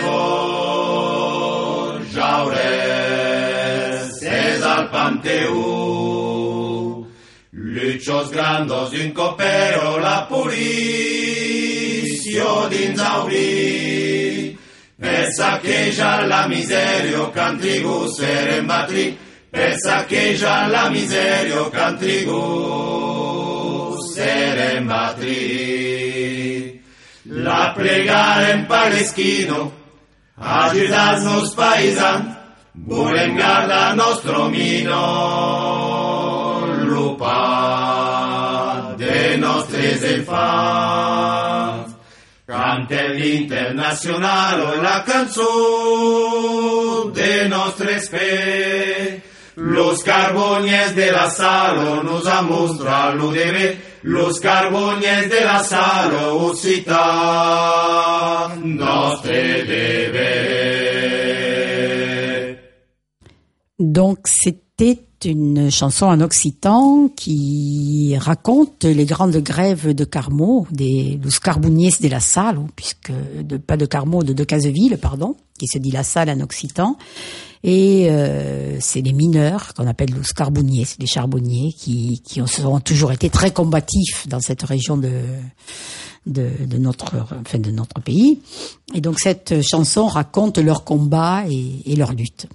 grevo, jaures, es al panteu, luchos grandos d'un copero, la policio d'insauri, per saccheggiar la miserio, cantrigu serem batri, per saccheggiar la miserio, cantrigu serem batri. La pregare in Paleschino, ajudas-nos paisan, volem guardar nostro mino, lupa de nostres infants. Cante l'internazionale la canzone de nostres pe. Los carbones de la sal nos ha mostrado lo debe, los carbones de la sal Occitane, nostre debe. Donc c'était une chanson en occitan qui raconte les grandes grèves de Carmaux, des Los Carboniers de la Salle, puisque de, pas de Carmaux, de Decazeville, pardon, qui se dit la Salle en occitan. Et euh, c'est les mineurs qu'on appelle Los Carboniers, les charbonniers, qui, qui ont, ont toujours été très combatifs dans cette région de, de, de notre, enfin de notre pays. Et donc cette chanson raconte leur combat et, et leur lutte.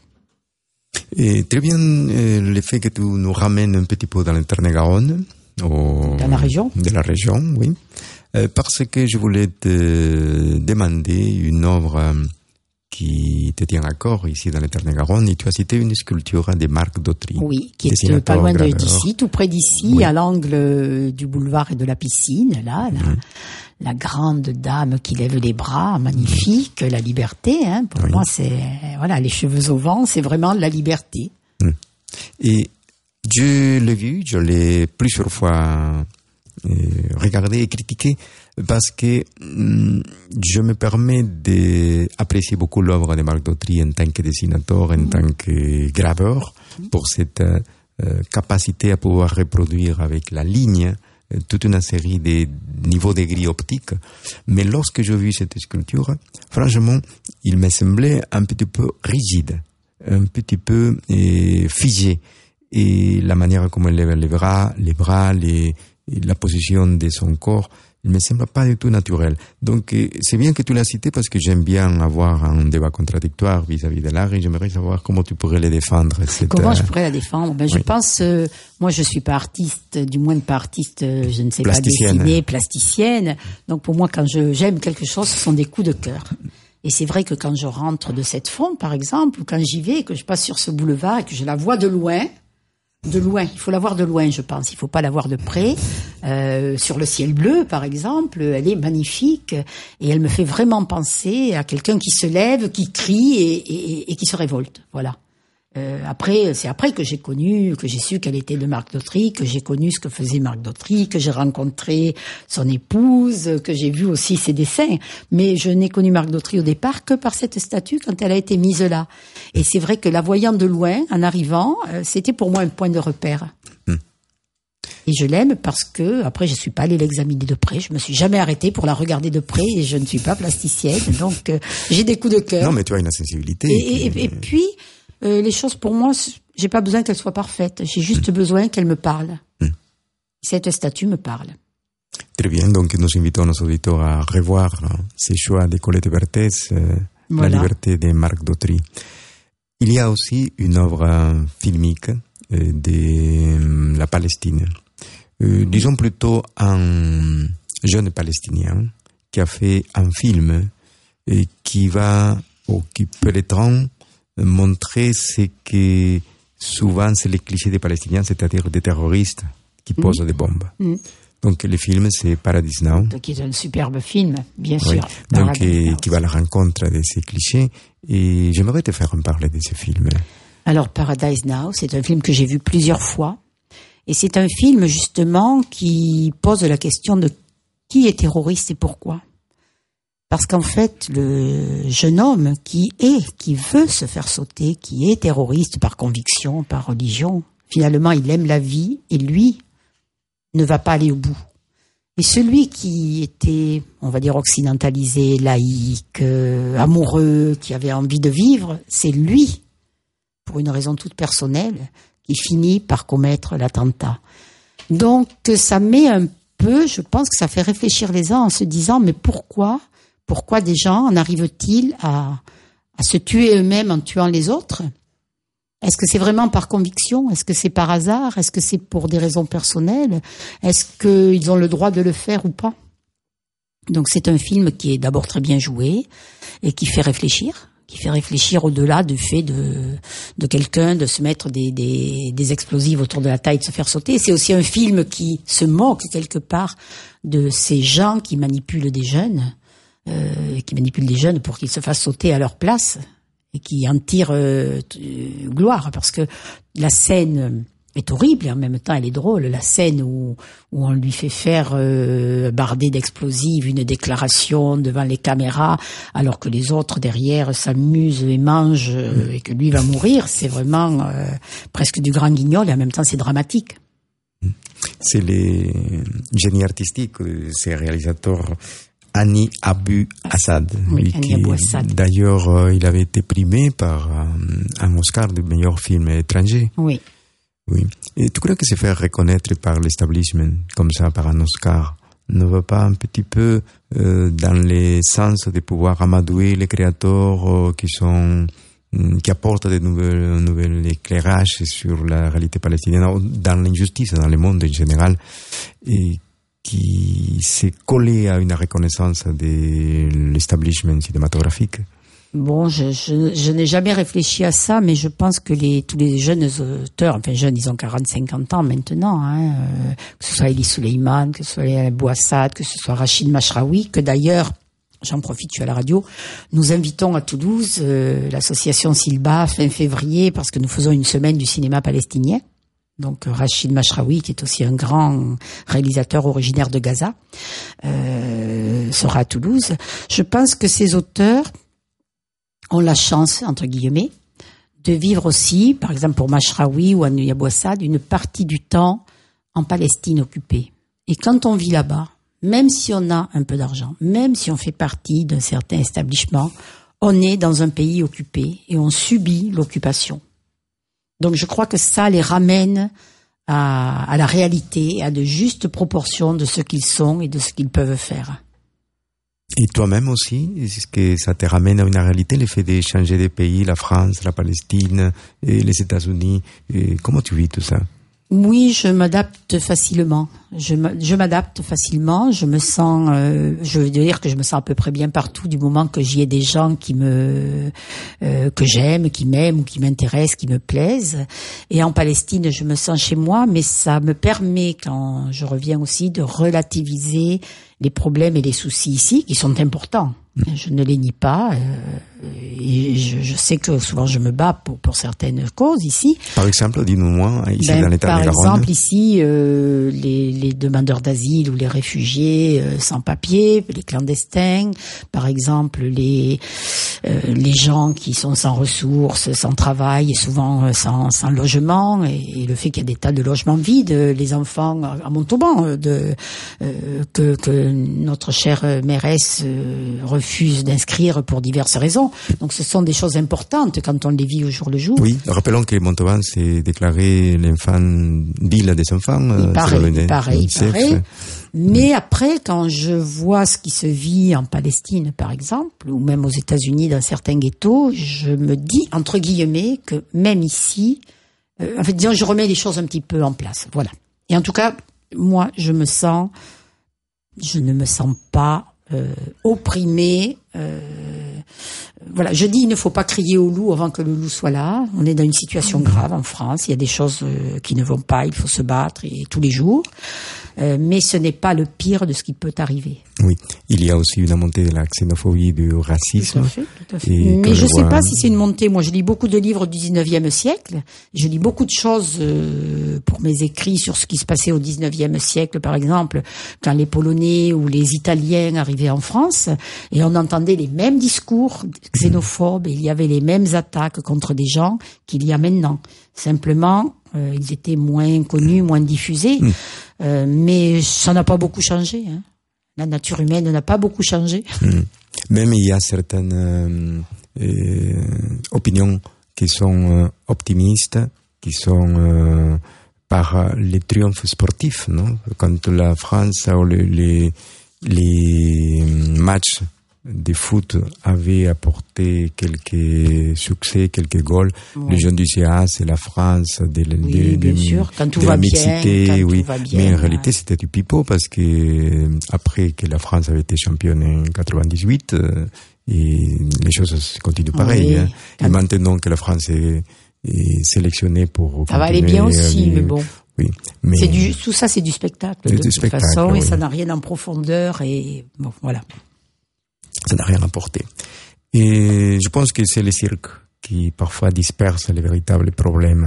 Et très bien euh, le fait que tu nous ramènes un petit peu dans le Tarn-et-Garonne. Au, dans la région. De la région, oui. Euh, parce que je voulais te demander une œuvre qui te tient à cœur ici dans le Tarn-et-Garonne. Et tu as cité une sculpture de Marc Dautry. Oui, qui est pas loin de, d'ici, tout près d'ici, oui. À l'angle du boulevard et de la piscine, là, là. Mmh. La grande dame qui lève les bras, magnifique, la liberté, hein. Pour oui. moi, c'est, voilà, les cheveux au vent, c'est vraiment la liberté. Et je l'ai vu, je l'ai plusieurs fois euh, regardé et critiqué parce que euh, je me permets d'apprécier beaucoup l'œuvre de Marc Dautry en tant que dessinateur, en mmh. tant que graveur, mmh. pour cette euh, capacité à pouvoir reproduire avec la ligne toute une série de niveaux de gris optiques. Mais lorsque j'ai vu cette sculpture, franchement, il me semblait un petit peu rigide, un petit peu euh, figé. Et la manière comme elle lève les bras, les bras, les, la position de son corps, il me semble pas du tout naturel. Donc, euh, c'est bien que tu l'as cité parce que j'aime bien avoir un débat contradictoire vis-à-vis de l'art et j'aimerais savoir comment tu pourrais le défendre. Cette, comment je pourrais la défendre? Ben, je oui. pense, euh, moi, je suis pas artiste, du moins pas artiste, euh, je ne sais pas dessiner, plasticienne. Donc, pour moi, quand je, j'aime quelque chose, ce sont des coups de cœur. Et c'est vrai que quand je rentre de cette front, par exemple, ou quand j'y vais, que je passe sur ce boulevard et que je la vois de loin, de loin, il faut la voir de loin, je pense. Il faut pas la voir de près. Euh, sur le ciel bleu, par exemple, elle est magnifique et elle me fait vraiment penser à quelqu'un qui se lève, qui crie et, et, et qui se révolte. Voilà. Euh, après, c'est après que j'ai connu, que j'ai su qu'elle était de Marc Dautry, que j'ai connu ce que faisait Marc Dautry, que j'ai rencontré son épouse, que j'ai vu aussi ses dessins. Mais je n'ai connu Marc Dautry au départ que par cette statue quand elle a été mise là. Et c'est vrai que la voyant de loin, en arrivant, euh, c'était pour moi un point de repère. Mmh. Et je l'aime parce que, après, je suis pas allée l'examiner de près. Je me suis jamais arrêtée pour la regarder de près et je ne suis pas plasticienne. Donc, euh, j'ai des coups de cœur. Non, mais tu as une sensibilité. Et, et, et puis, Euh, les choses, pour moi, j'ai pas besoin qu'elles soient parfaites. J'ai juste mmh. besoin qu'elles me parlent. Mmh. Cette statue me parle. Très bien. Donc, nous invitons nos auditeurs à revoir ces choix de Colette Berthez, euh, voilà. La liberté de Marc Dautry. Il y a aussi une œuvre filmique euh, de la Palestine. Euh, disons plutôt un jeune Palestinien qui a fait un film et qui va, ou qui prétend montrer ce que souvent c'est les clichés des Palestiniens, c'est-à-dire des terroristes qui pose mmh. des bombes. Mmh. Donc le film, c'est Paradise Now. Donc, qui est un superbe film, bien oui. sûr. Donc, et, qui va à la rencontre de ces clichés. Et j'aimerais te faire en parler de ce film. Alors, Paradise Now, c'est un film que j'ai vu plusieurs fois. Et c'est un film, justement, qui pose la question de qui est terroriste et pourquoi. Parce qu'en fait, le jeune homme qui est, qui veut se faire sauter, qui est terroriste par conviction, par religion, finalement, il aime la vie et lui ne va pas aller au bout. Et celui qui était, on va dire, occidentalisé, laïque, euh, amoureux, qui avait envie de vivre, c'est lui, pour une raison toute personnelle, qui finit par commettre l'attentat. Donc, ça met un peu, je pense que ça fait réfléchir les gens en se disant, mais pourquoi, pourquoi des gens en arrivent-ils à, à se tuer eux-mêmes en tuant les autres ? Est-ce que c'est vraiment par conviction ? Est-ce que c'est par hasard ? Est-ce que c'est pour des raisons personnelles ? Est-ce qu'ils ont le droit de le faire ou pas ? Donc c'est un film qui est d'abord très bien joué et qui fait réfléchir, qui fait réfléchir au-delà du fait de, de quelqu'un de se mettre des, des, des explosifs autour de la taille, de se faire sauter. C'est aussi un film qui se moque quelque part de ces gens qui manipulent des jeunes, euh, qui manipulent des jeunes pour qu'ils se fassent sauter à leur place. Et qui en tire euh, gloire, parce que la scène est horrible et en même temps elle est drôle. La scène où, où on lui fait faire euh, barder d'explosifs une déclaration devant les caméras, alors que les autres derrière s'amusent et mangent euh, et que lui va mourir, c'est vraiment euh, presque du grand guignol et en même temps c'est dramatique. C'est le génie artistique de ces réalisateurs. Ani Abu Assad. Oui, Ani Abu Assad. D'ailleurs, euh, il avait été primé par euh, un Oscar du meilleur film étranger. Oui. Oui. Et tu crois que se faire reconnaître par l'establishment, comme ça, par un Oscar, ne va pas un petit peu euh, dans le sens de pouvoir amadouer les créateurs euh, qui sont qui apportent de nouvelles, nouvelles éclairages sur la réalité palestinienne, dans l'injustice, dans le monde en général, et qui s'est collé à une reconnaissance de l'establishment cinématographique? Bon, je, je, je n'ai jamais réfléchi à ça, mais je pense que les, tous les jeunes auteurs, enfin jeunes, ils ont quarante, cinquante ans maintenant, hein, euh, que ce soit Elie Souleymane, que ce soit Abou Assad, que ce soit Rachid Mashraoui, que d'ailleurs, j'en profite, je suis à la radio, nous invitons à Toulouse euh, l'association Silba fin février, parce que nous faisons une semaine du cinéma palestinien. Donc Rachid Mashraoui, qui est aussi un grand réalisateur originaire de Gaza, euh, sera à Toulouse. Je pense que ces auteurs ont la chance, entre guillemets, de vivre aussi, par exemple pour Mashraoui ou Ani Abu Assad, une partie du temps en Palestine occupée. Et quand on vit là-bas, même si on a un peu d'argent, même si on fait partie d'un certain établissement, on est dans un pays occupé et on subit l'occupation. Donc je crois que ça les ramène à, à la réalité, à de justes proportions de ce qu'ils sont et de ce qu'ils peuvent faire. Et toi-même aussi, est-ce que ça te ramène à une réalité, le fait de changer de pays, la France, la Palestine, et les États-Unis, et comment tu vis tout ça? Oui, je m'adapte facilement. Je, je m'adapte facilement. Je me sens, euh, je veux dire que je me sens à peu près bien partout du moment que j'y ai des gens qui me, euh, que j'aime, qui m'aiment ou qui m'intéressent, qui me plaisent. Et en Palestine, je me sens chez moi, mais ça me permet, quand je reviens aussi, de relativiser les problèmes et les soucis ici, qui sont importants. Je ne les nie pas. Euh, et je, je sais que souvent je me bats pour, pour certaines causes ici. Par exemple, dis-nous-moi, ici ben, dans l'état de Garonne. Par exemple, ici, euh, les, les demandeurs d'asile ou les réfugiés euh, sans papier, les clandestins. Par exemple, les euh, les gens qui sont sans ressources, sans travail et souvent euh, sans, sans logement. Et, et le fait qu'il y a des tas de logements vides, les enfants à Montauban, de, euh, que, que notre chère mairesse euh, refuse d'inscrire pour diverses raisons. Donc ce sont des choses importantes quand on les vit au jour le jour. Oui, rappelons que Montauban s'est déclaré l'enfant ville des enfants. Il paraît, il paraît, il paraît. Mais après, quand je vois ce qui se vit en Palestine, par exemple, ou même aux États-Unis dans certains ghettos, je me dis, entre guillemets, que même ici, euh, en fait, disons, je remets les choses un petit peu en place. Voilà. Et en tout cas, moi, je me sens, je ne me sens pas Euh, opprimé, euh, voilà, je dis il ne faut pas crier au loup avant que le loup soit là. On est dans une situation grave en France. Il y a des choses euh, qui ne vont pas. Il faut se battre et, tous les jours. Euh, mais ce n'est pas le pire de ce qui peut arriver. Oui, il y a aussi une montée de la xénophobie, du racisme. Tout à fait, tout à fait. Mais je ne sais pas si c'est une montée. Moi, je lis beaucoup de livres du dix-neuvième siècle. Je lis beaucoup de choses euh, pour mes écrits sur ce qui se passait au dix-neuvième siècle, par exemple, quand les Polonais ou les Italiens arrivaient en France, et on entendait les mêmes discours xénophobes, et il y avait les mêmes attaques contre des gens qu'il y a maintenant. Simplement, euh, ils étaient moins connus, moins diffusés. Mmh. Euh, mais ça n'a pas beaucoup changé. Hein. La nature humaine n'a pas beaucoup changé. Mmh. Même il y a certaines euh, euh, opinions qui sont euh, optimistes, qui sont euh, par les triomphes sportifs, non? Quand la France ou les, les, les matchs de foot avaient apporté quelques succès, quelques goals. Ouais. Les gens disaient ah c'est la France de, de, oui, de, sûr. Quand tout de va la mixité, bien, oui. Tout va bien, mais en ouais. réalité c'était du pipeau parce que après que la France avait été championne en quatre-vingt-dix-huit, euh, et les choses continuent pareil. Oui, hein. Quand... Et maintenant que la France est, est sélectionnée pour ça va aller bien aussi, euh, mais bon. Oui, mais c'est du, tout ça c'est du spectacle de du toute spectacle, façon, oui. Et ça n'a rien en profondeur et bon voilà. Ça n'a rien apporté. Et je pense que c'est le cirque qui parfois disperse les véritables problèmes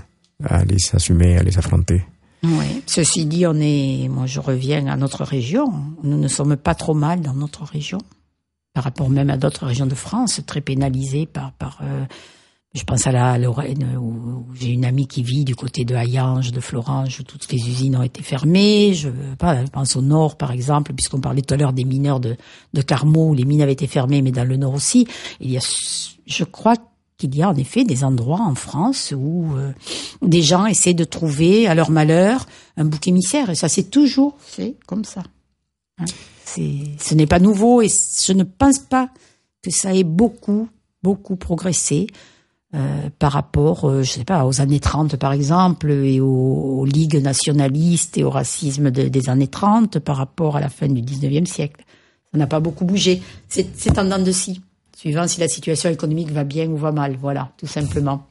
à les assumer, à les affronter. Oui. Ceci dit, on est, moi je reviens à notre région. Nous ne sommes pas trop mal dans notre région, par rapport même à d'autres régions de France, très pénalisées par, par euh, je pense à la Lorraine, où, où j'ai une amie qui vit du côté de Hayange, de Florange, où toutes les usines ont été fermées. Je, pas, je pense au nord, par exemple, puisqu'on parlait tout à l'heure des mineurs de, de Carmaux, où les mines avaient été fermées, mais dans le nord aussi. Il y a, je crois qu'il y a en effet des endroits en France où euh, des gens essaient de trouver, à leur malheur, un bouc émissaire. Et ça, c'est toujours fait comme ça. Hein, c'est, ce n'est pas nouveau et je ne pense pas que ça ait beaucoup, beaucoup progressé. Euh, par rapport, euh, je sais pas, aux années trente par exemple, et aux, aux ligues nationalistes et au racisme de, des années trente, par rapport à la fin du dix-neuvième siècle. Ça n'a pas beaucoup bougé. C'est, c'est en dents de scie, suivant si la situation économique va bien ou va mal, voilà, tout simplement.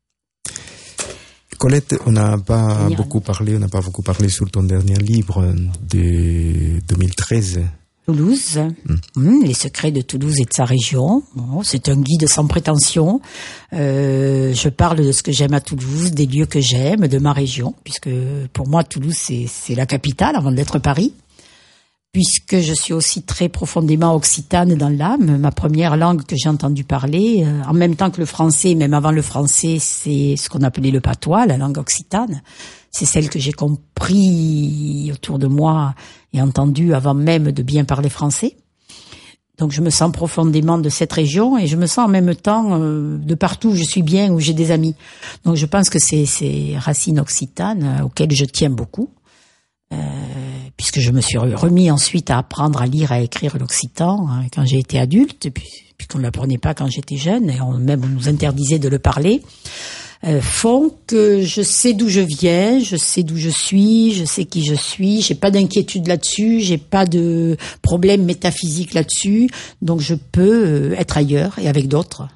Colette, on n'a pas Génial. beaucoup parlé, on n'a pas beaucoup parlé sur ton dernier livre de deux mille treize. Toulouse, mmh. Mmh, les secrets de Toulouse et de sa région. Bon, c'est un guide sans prétention. Euh, je parle de ce que j'aime à Toulouse, des lieux que j'aime, de ma région, puisque pour moi Toulouse c'est, c'est la capitale avant d'être Paris. Puisque je suis aussi très profondément occitane dans l'âme, ma première langue que j'ai entendu parler, euh, en même temps que le français, même avant le français, c'est ce qu'on appelait le patois, la langue occitane. C'est celle que j'ai compris autour de moi et entendue avant même de bien parler français. Donc je me sens profondément de cette région et je me sens en même temps euh, de partout où je suis bien, où j'ai des amis. Donc je pense que c'est ces racines occitanes euh, auxquelles je tiens beaucoup. Euh, puisque je me suis remis ensuite à apprendre à lire et à écrire l'occitan hein, quand j'ai été adulte, puis, puisqu'on ne l'apprenait pas quand j'étais jeune, et on, même on nous interdisait de le parler, euh, font que je sais d'où je viens, je sais d'où je suis, je sais qui je suis, j'ai pas d'inquiétude là-dessus, j'ai pas de problème métaphysique là-dessus, donc je peux être ailleurs et avec d'autres.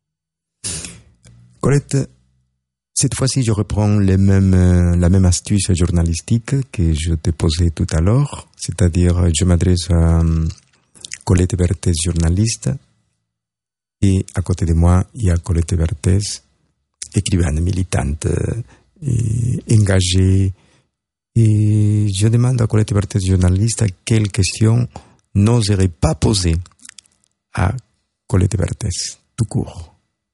Colette, cette fois-ci, je reprends les mêmes, euh, la même astuce journalistique que je t'ai posée tout à l'heure, c'est-à-dire je m'adresse à euh, Colette Berthès, journaliste, et à côté de moi, il y a Colette Berthès, écrivaine, militante, euh, et engagée. Et je demande à Colette Berthès, journaliste, quelles questions n'oserais pas poser à Colette Berthès, tout court.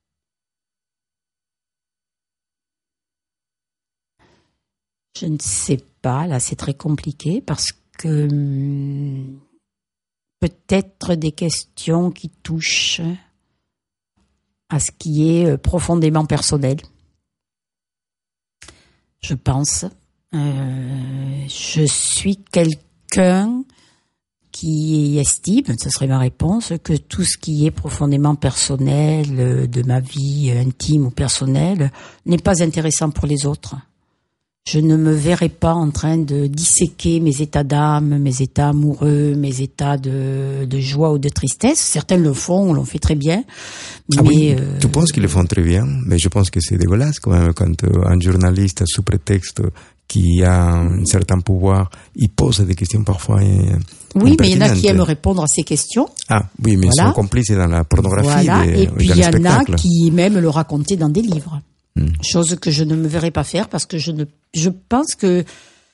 Je ne sais pas, là c'est très compliqué parce que hum, peut-être des questions qui touchent à ce qui est profondément personnel. Je pense. Euh, je suis quelqu'un qui estime, ce serait ma réponse, que tout ce qui est profondément personnel, de ma vie intime ou personnelle, n'est pas intéressant pour les autres. Je ne me verrai pas en train de disséquer mes états d'âme, mes états amoureux, mes états de, de joie ou de tristesse. Certains le font, on l'en fait très bien. Ah mais oui, euh, tu penses qu'ils le font très bien, mais je pense que c'est dégueulasse quand même quand euh, un journaliste, sous prétexte qui a un certain pouvoir, il pose des questions parfois euh, oui, mais il y en a qui aiment répondre à ces questions. Ah oui, mais voilà. Ils sont complices dans la pornographie. Voilà. Des, Et puis il y en a qui même le raconter dans des livres. Hmm. Chose que je ne me verrai pas faire parce que je ne, je pense que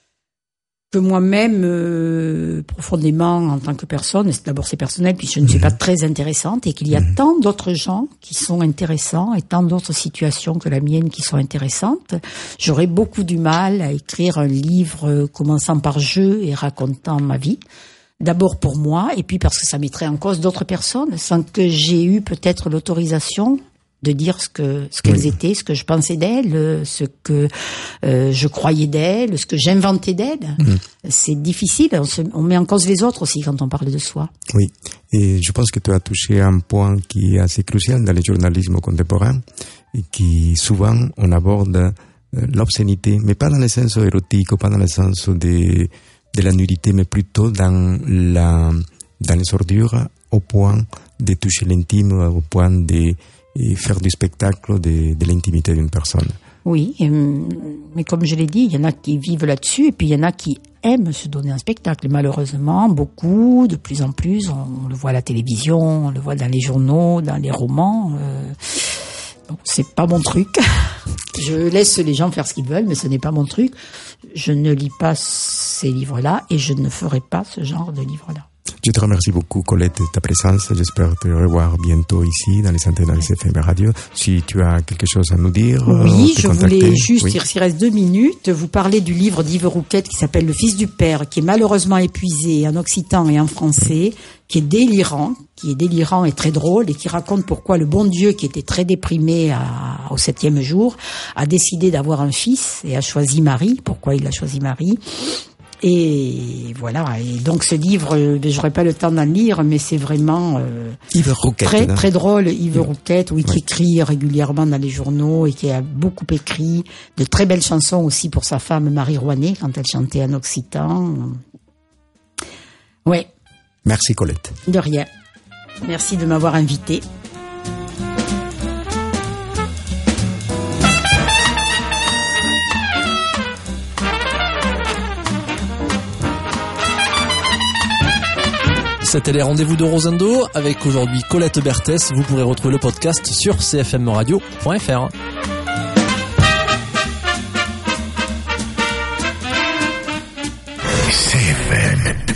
que moi-même, euh, profondément, en tant que personne, d'abord c'est personnel, puis je ne suis pas très intéressante, et qu'il y a mmh. tant d'autres gens qui sont intéressants, et tant d'autres situations que la mienne qui sont intéressantes. J'aurais beaucoup du mal à écrire un livre euh, commençant par je et racontant ma vie. D'abord pour moi, et puis parce que ça mettrait en cause d'autres personnes, sans que j'ai eu peut-être l'autorisation de dire ce que ce qu'elles oui. étaient, ce que je pensais d'elles, ce que euh, je croyais d'elles, ce que j'inventais d'elles. Mmh. C'est difficile, on, se, on met en cause les autres aussi quand on parle de soi. Oui, et je pense que tu as touché un point qui est assez crucial dans le journalisme contemporain, et qui souvent on aborde euh, l'obscénité, mais pas dans le sens érotique, pas dans le sens de, de la nudité, mais plutôt dans la dans les ordures, au point de toucher l'intime, au point de et faire du spectacle de, de l'intimité d'une personne. Oui, et, mais comme je l'ai dit, il y en a qui vivent là-dessus, et puis il y en a qui aiment se donner un spectacle. Et malheureusement, beaucoup, de plus en plus, on, on le voit à la télévision, on le voit dans les journaux, dans les romans. Euh, bon, c'est pas mon truc. Je laisse les gens faire ce qu'ils veulent, mais ce n'est pas mon truc. Je ne lis pas ces livres-là, et je ne ferai pas ce genre de livres-là. Je te remercie beaucoup, Colette, de ta présence. J'espère te revoir bientôt ici, dans les antennes de C F M Radio. Si tu as quelque chose à nous dire, oui, je contacter. voulais juste, oui. il reste deux minutes, vous parler du livre d'Yves Rouquette qui s'appelle Le Fils du Père, qui est malheureusement épuisé en occitan et en français, mmh. qui est délirant, qui est délirant et très drôle, et qui raconte pourquoi le bon Dieu, qui était très déprimé à, au septième jour, a décidé d'avoir un fils et a choisi Marie. Pourquoi il a choisi Marie? Et voilà. Et donc ce livre, euh, j'aurais pas le temps d'en lire, mais c'est vraiment euh, Yves Rouquette, très là. très drôle. Yves Rouquette, oui, oui, qui écrit régulièrement dans les journaux et qui a beaucoup écrit de très belles chansons aussi pour sa femme Marie Rouanet quand elle chantait en occitan. Ouais. Merci, Colette. De rien. Merci de m'avoir invité. C'était les rendez-vous de Rosendo avec aujourd'hui Colette Berthès. Vous pourrez retrouver le podcast sur c f m radio point f r. C F M